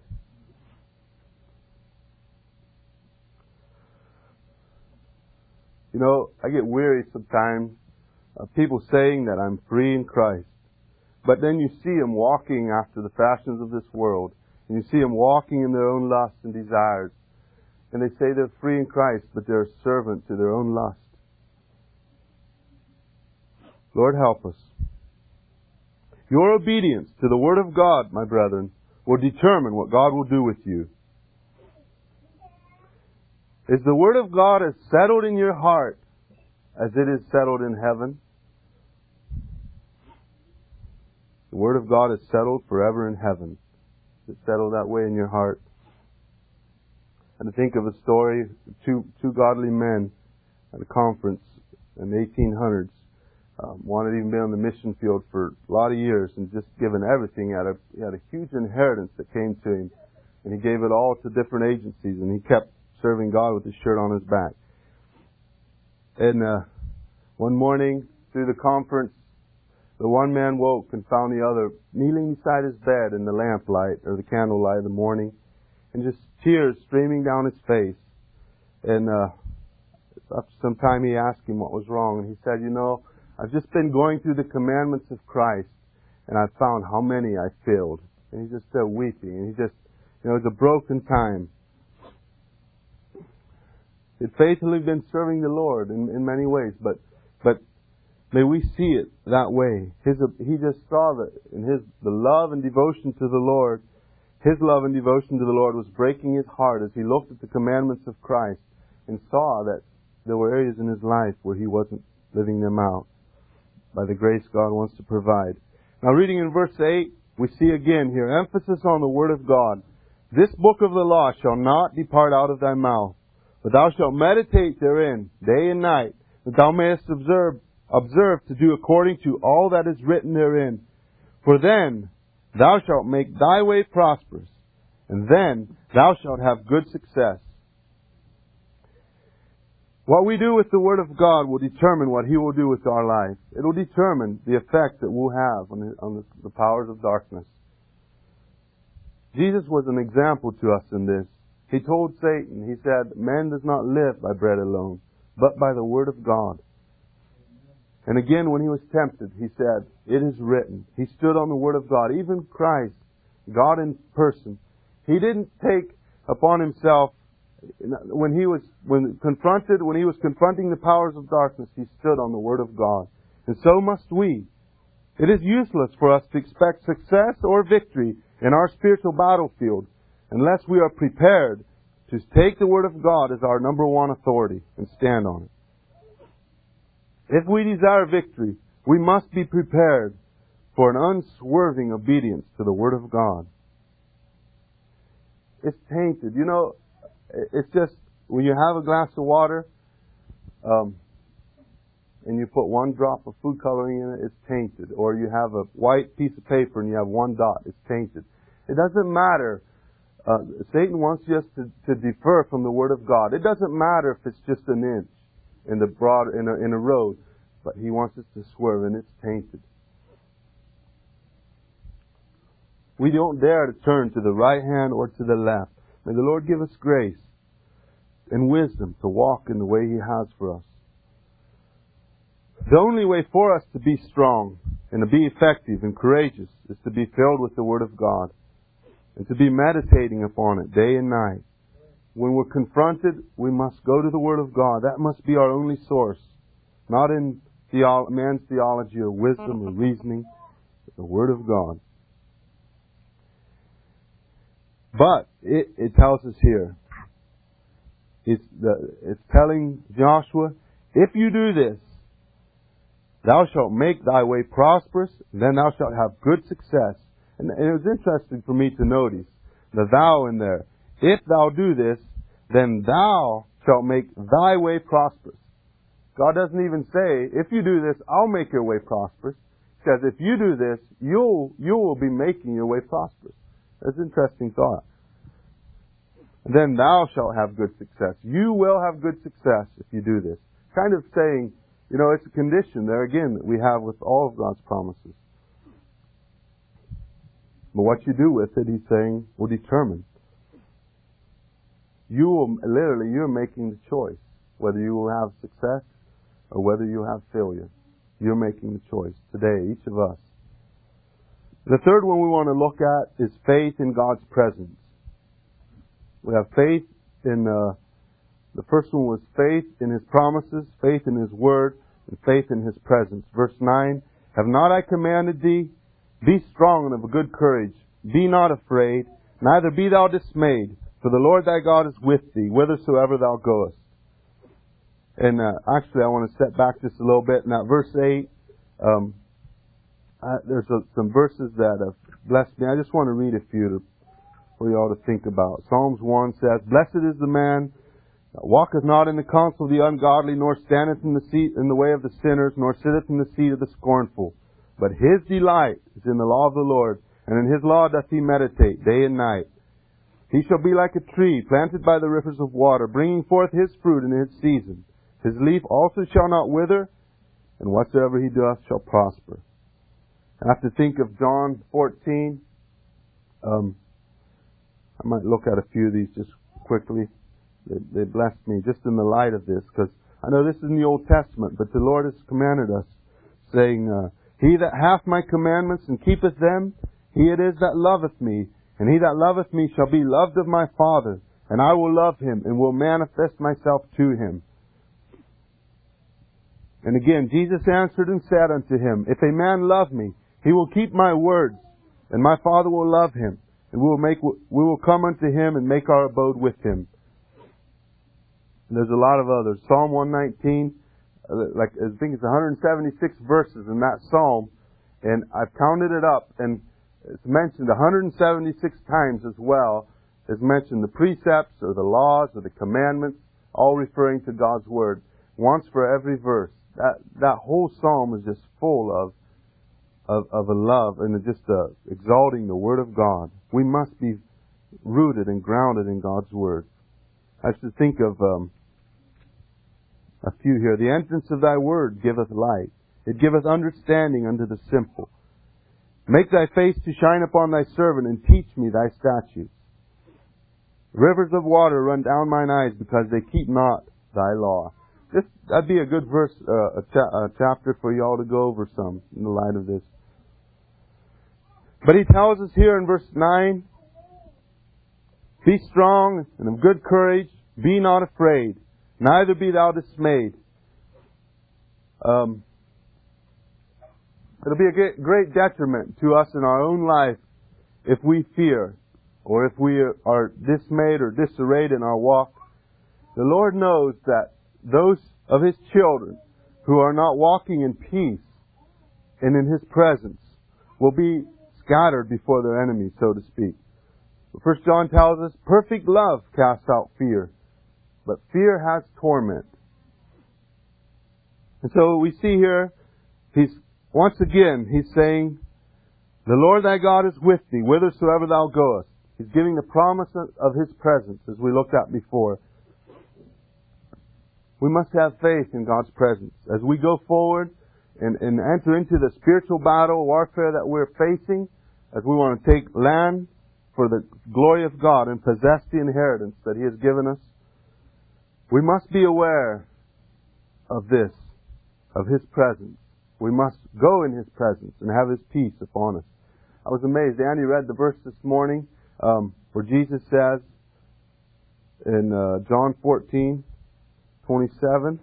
You know, I get weary sometimes of people saying that I'm free in Christ. But then you see them walking after the fashions of this world. And you see them walking in their own lusts and desires. And they say they're free in Christ, but they're a servant to their own lust. Lord, help us. Your obedience to the Word of God, my brethren, will determine what God will do with you. Is the Word of God as settled in your heart as it is settled in heaven? The Word of God is settled forever in heaven. Is it settled that way in your heart? And to think of a story of two, two godly men at a conference in the eighteen hundreds. Um, one had even been on the mission field for a lot of years and just given everything. He had, a, he had a huge inheritance that came to him. And he gave it all to different agencies. And he kept serving God with his shirt on his back. And uh, one morning through the conference, the one man woke and found the other kneeling beside his bed in the lamplight or the candlelight of the morning. And just tears streaming down his face. And uh, after some time he asked him what was wrong. And he said, you know, I've just been going through the commandments of Christ, and I've found how many I failed. And he just started weeping, and he just, you know, it was a broken time. He'd faithfully been serving the Lord in, in many ways, but but may we see it that way. His he just saw that in his the love and devotion to the Lord, his love and devotion to the Lord was breaking his heart as he looked at the commandments of Christ and saw that there were areas in his life where he wasn't living them out by the grace God wants to provide. Now reading in verse eight, we see again here, emphasis on the Word of God. This book of the law shall not depart out of thy mouth, but thou shalt meditate therein day and night, that thou mayest observe, observe to do according to all that is written therein. For then thou shalt make thy way prosperous, and then thou shalt have good success. What we do with the Word of God will determine what He will do with our life. It will determine the effect that we'll have on, the, on the, the powers of darkness. Jesus was an example to us in this. He told Satan, He said, man does not live by bread alone, but by the Word of God. And again, when He was tempted, He said, it is written. He stood on the Word of God. Even Christ, God in person, He didn't take upon Himself When he was when confronted, when he was confronting the powers of darkness, he stood on the Word of God. And so must we. It is useless for us to expect success or victory in our spiritual battlefield unless we are prepared to take the Word of God as our number one authority and stand on it. If we desire victory, we must be prepared for an unswerving obedience to the Word of God. It's tainted. You know, it's just, when you have a glass of water, um, and you put one drop of food coloring in it, it's tainted. Or you have a white piece of paper and you have one dot, it's tainted. It doesn't matter. Uh, Satan wants us to, to defer from the Word of God. It doesn't matter if it's just an inch in the broad, in a, in a road, but he wants us to swerve and it's tainted. We don't dare to turn to the right hand or to the left. May the Lord give us grace and wisdom to walk in the way He has for us. The only way for us to be strong and to be effective and courageous is to be filled with the Word of God and to be meditating upon it day and night. When we're confronted, we must go to the Word of God. That must be our only source. Not in theolo- man's theology or wisdom or reasoning, but the Word of God. But it, it tells us here, it's, the, it's telling Joshua, if you do this, thou shalt make thy way prosperous, then thou shalt have good success. And, and it was interesting for me to notice the thou in there. If thou do this, then thou shalt make thy way prosperous. God doesn't even say, if you do this, I'll make your way prosperous. He says, if you do this, you'll, you will be making your way prosperous. That's an interesting thought. Then thou shalt have good success. You will have good success if you do this. Kind of saying, you know, it's a condition there again that we have with all of God's promises. But what you do with it, He's saying, will determine. You will, literally, you're making the choice. Whether you will have success or whether you have failure. You're making the choice today, each of us. The third one we want to look at is faith in God's presence. We have faith in, uh, the first one was faith in His promises, faith in His Word, and faith in His presence. Verse nine, have not I commanded thee? Be strong and of a good courage. Be not afraid, neither be thou dismayed, for the Lord thy God is with thee, whithersoever thou goest. And uh, actually, I want to step back just a little bit. In that verse eight, um, uh, there's a, some verses that have blessed me. I just want to read a few to, for you all to think about. Psalms one says, blessed is the man that walketh not in the counsel of the ungodly, nor standeth in the seat in the way of the sinners, nor sitteth in the seat of the scornful. But his delight is in the law of the Lord, and in His law doth he meditate day and night. He shall be like a tree planted by the rivers of water, bringing forth his fruit in his season. His leaf also shall not wither, and whatsoever he doeth shall prosper. I have to think of John fourteen. Um, I might look at a few of these just quickly. They, they blessed me just in the light of this, because I know this is in the Old Testament, but the Lord has commanded us, saying, uh, He that hath my commandments and keepeth them, he it is that loveth me. And he that loveth me shall be loved of my Father, and I will love him, and will manifest myself to him. And again, Jesus answered and said unto him, If a man love me, he will keep my words, and my Father will love him, and we will make we will come unto him and make our abode with him. And there's a lot of others. Psalm one nineteen, like I think it's one hundred seventy-six verses in that psalm, and I've counted it up, and it's mentioned one hundred seventy-six times as well. It's mentioned the precepts or the laws or the commandments, all referring to God's Word. Once for every verse. That that whole psalm is just full of of, of a love and just uh, exalting the Word of God. We must be rooted and grounded in God's Word. I should think of um, a few here. The entrance of Thy Word giveth light. It giveth understanding unto the simple. Make Thy face to shine upon Thy servant, and teach me Thy statutes. Rivers of water run down mine eyes, because they keep not Thy law. This, that'd be a good verse, uh, a, cha- a chapter for you all to go over some in the light of this. But He tells us here in verse nine, Be strong and of good courage, be not afraid, neither be thou dismayed. Um, it'll be a great, great detriment to us in our own life if we fear, or if we are dismayed or disarrayed in our walk. The Lord knows that those of His children who are not walking in peace and in His presence will be scattered before their enemies, so to speak. First John tells us, perfect love casts out fear, but fear has torment. And so we see here, He's, once again, He's saying, the Lord thy God is with thee, whithersoever thou goest. He's giving the promise of His presence, as we looked at before. We must have faith in God's presence. As we go forward and, and enter into the spiritual battle, warfare that we're facing, as we want to take land for the glory of God and possess the inheritance that He has given us, we must be aware of this, of His presence. We must go in His presence and have His peace upon us. I was amazed. Andy read the verse this morning um, where Jesus says in uh, John fourteen twenty-seven,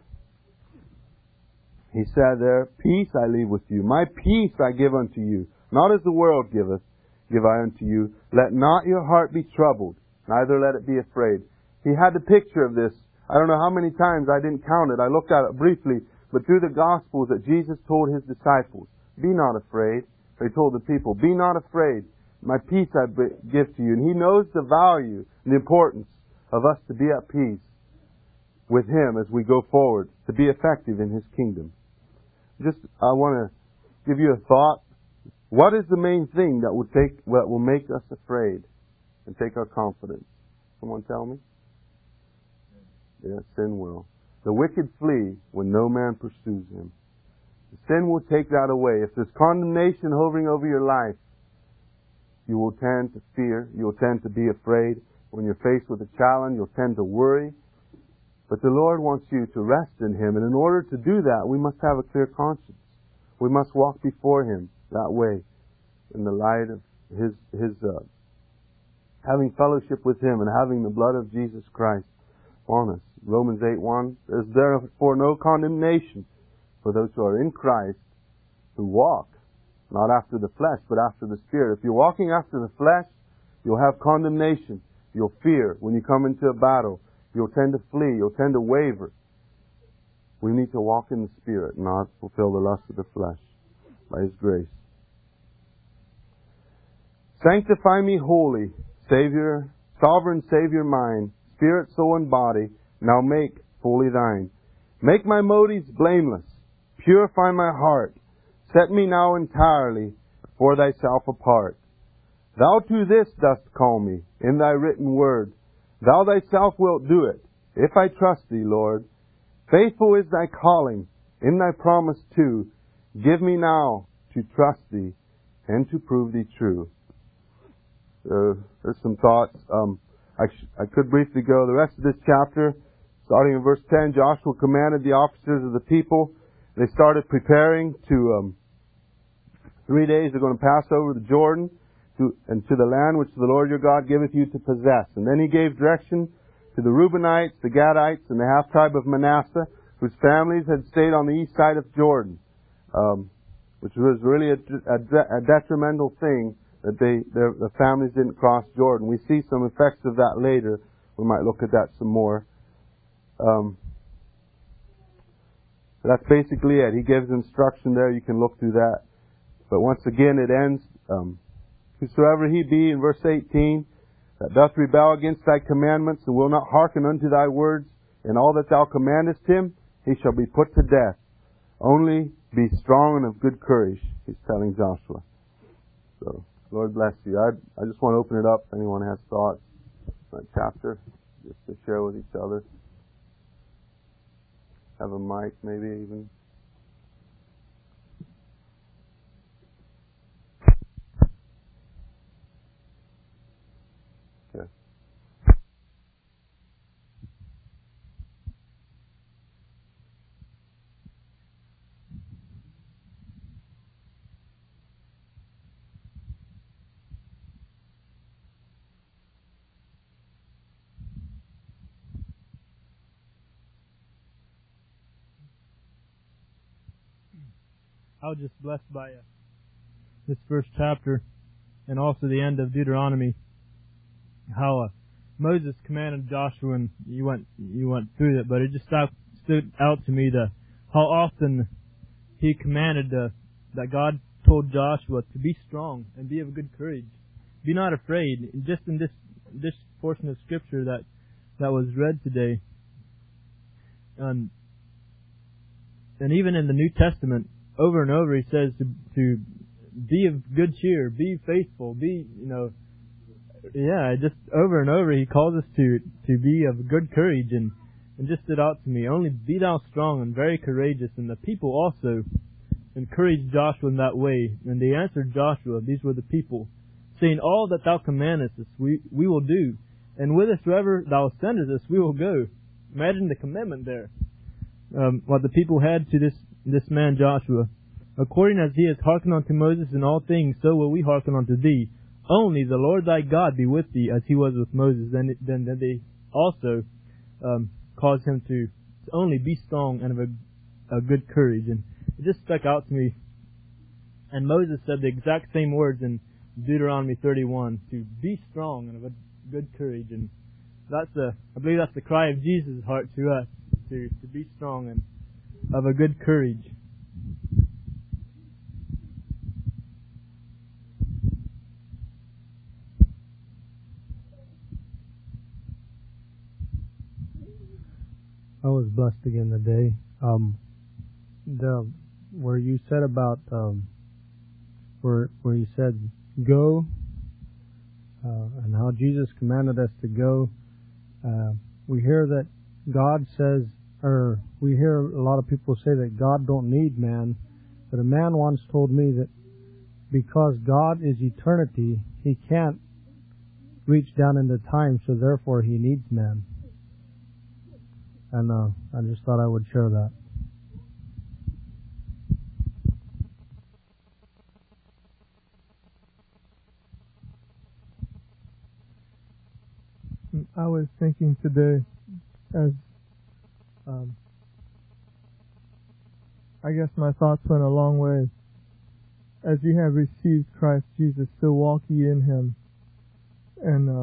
He said there, Peace I leave with you. My peace I give unto you. Not as the world giveth, give I unto you. Let not your heart be troubled, neither let it be afraid. He had the picture of this. I don't know how many times, I didn't count it. I looked at it briefly. But through the Gospels that Jesus told His disciples, be not afraid. He told the people, be not afraid. My peace I give to you. And He knows the value and the importance of us to be at peace with Him as we go forward, to be effective in His kingdom. Just, I want to give you a thought. What is the main thing that will take, that will make us afraid and take our confidence? Someone tell me? Yeah, sin will. The wicked flee when no man pursues him. Sin will take that away. If there's condemnation hovering over your life, you will tend to fear. You'll tend to be afraid. When you're faced with a challenge, you'll tend to worry. But the Lord wants you to rest in Him. And in order to do that, we must have a clear conscience. We must walk before Him that way, in the light of His, His uh, having fellowship with Him and having the blood of Jesus Christ on us. Romans eight one, there's therefore no condemnation for those who are in Christ, who walk not after the flesh, but after the Spirit. If you're walking after the flesh, you'll have condemnation. You'll fear. When you come into a battle, you'll tend to flee. You'll tend to waver. We need to walk in the Spirit, not fulfill the lust of the flesh, by His grace. Sanctify me wholly, Savior, sovereign Savior mine, spirit, soul, and body, now make fully Thine. Make my motives blameless. Purify my heart. Set me now entirely for Thyself apart. Thou to this dost call me in Thy written word. Thou Thyself wilt do it, if I trust Thee, Lord. Faithful is Thy calling, in Thy promise too. Give me now to trust Thee and to prove Thee true. Uh, there's some thoughts. Um, I, sh- I could briefly go the rest of this chapter. Starting in verse ten, Joshua commanded the officers of the people. They started preparing to, um, three days they're going to pass over the Jordan to, and to the land which the Lord your God giveth you to possess. And then He gave direction to the Reubenites, the Gadites, and the half-tribe of Manasseh, whose families had stayed on the east side of Jordan, um, which was really a, a, a detrimental thing that they their, the families didn't cross Jordan. We see some effects of that later. We might look at that some more. Um, that's basically it. He gives instruction there. You can look through that. But once again, it ends, um, whosoever he be, in verse eighteen, that doth rebel against Thy commandments and will not hearken unto Thy words, in all that Thou commandest him, he shall be put to death. Only be strong and of good courage, He's telling Joshua. So, Lord bless you. I I just want to open it up if anyone has thoughts on that chapter, just to share with each other. Have a mic, maybe even. Okay. I was just blessed by uh, this first chapter and also the end of Deuteronomy. How uh, Moses commanded Joshua, and you went you went through it, but it just stood, stood out to me the how often he commanded uh, that God told Joshua to be strong and be of good courage, be not afraid. And just in this this portion of Scripture that that was read today, um, and even in the New Testament. Over and over, he says to to be of good cheer, be faithful, be you know, yeah. Just over and over, he calls us to to be of good courage, and and just stood out to me. Only be thou strong and very courageous. And the people also encouraged Joshua in that way, and they answered Joshua. These were the people, saying, "All that thou commandest us, we we will do, and whithersoever thou sendest us, we will go." Imagine the commitment there. Um, what the people had to this. This man Joshua, according as he has hearkened unto Moses in all things, so will we hearken unto thee. Only the Lord thy God be with thee, as he was with Moses. Then, then, then they also um, caused him to, to only be strong and of a, a good courage. And it just stuck out to me. And Moses said the exact same words in Deuteronomy thirty-one: to be strong and of a good courage. And that's the, I believe that's the cry of Jesus' heart to us, to to be strong and of a good courage. I was blessed again today. Um, the where you said about um, where where you said go, uh, and how Jesus commanded us to go. Uh, we hear that God says. Or we hear a lot of people say that God don't need man, but a man once told me that because God is eternity, he can't reach down into time, so therefore he needs man. And uh, I just thought I would share that. I was thinking today, as um, I guess my thoughts went a long way. As you have received Christ Jesus, so walk ye in Him. And uh,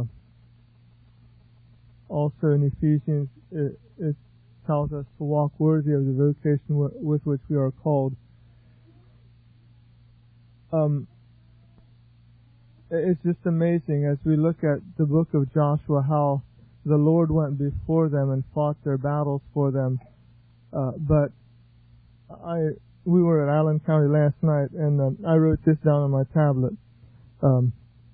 also in Ephesians, it, it tells us to walk worthy of the vocation w- with which we are called. Um, it's just amazing as we look at the book of Joshua how the Lord went before them and fought their battles for them. Uh, but I we were at Allen County last night, and um, I wrote this down on my tablet. Um,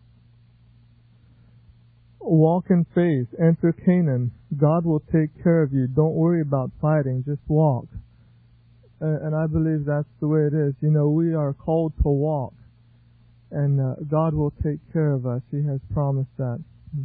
Walk in faith. Enter Canaan. God will take care of you. Don't worry about fighting. Just walk. Uh, and I believe that's the way it is. You know, we are called to walk. And uh, God will take care of us. He has promised that.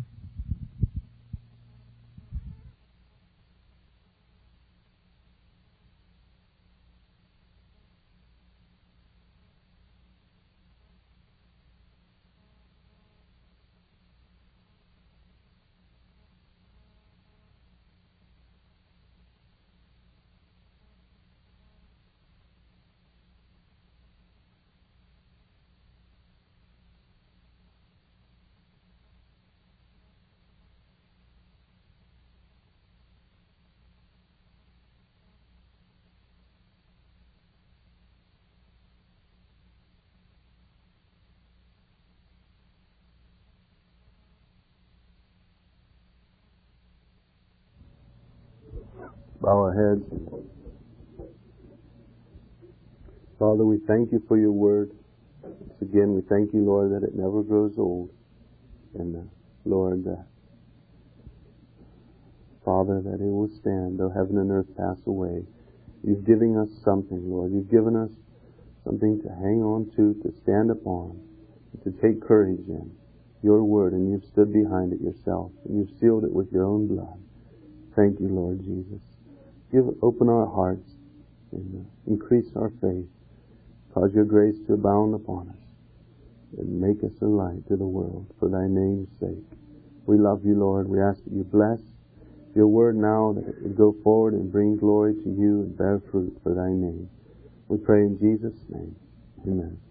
Bow our heads. Father, we thank you for your word. Once again, we thank you, Lord, that it never grows old. And, uh, Lord, uh, Father, that it will stand, though heaven and earth pass away. You've given us something, Lord. You've given us something to hang on to, to stand upon, to take courage in. Your word, and you've stood behind it yourself, and you've sealed it with your own blood. Thank you, Lord Jesus. Give, open our hearts and uh, increase our faith. Cause your grace to abound upon us, and make us a light to the world for thy name's sake. We love you, Lord. We ask that you bless your word now, that it would go forward and bring glory to you and bear fruit for thy name. We pray in Jesus' name. Amen.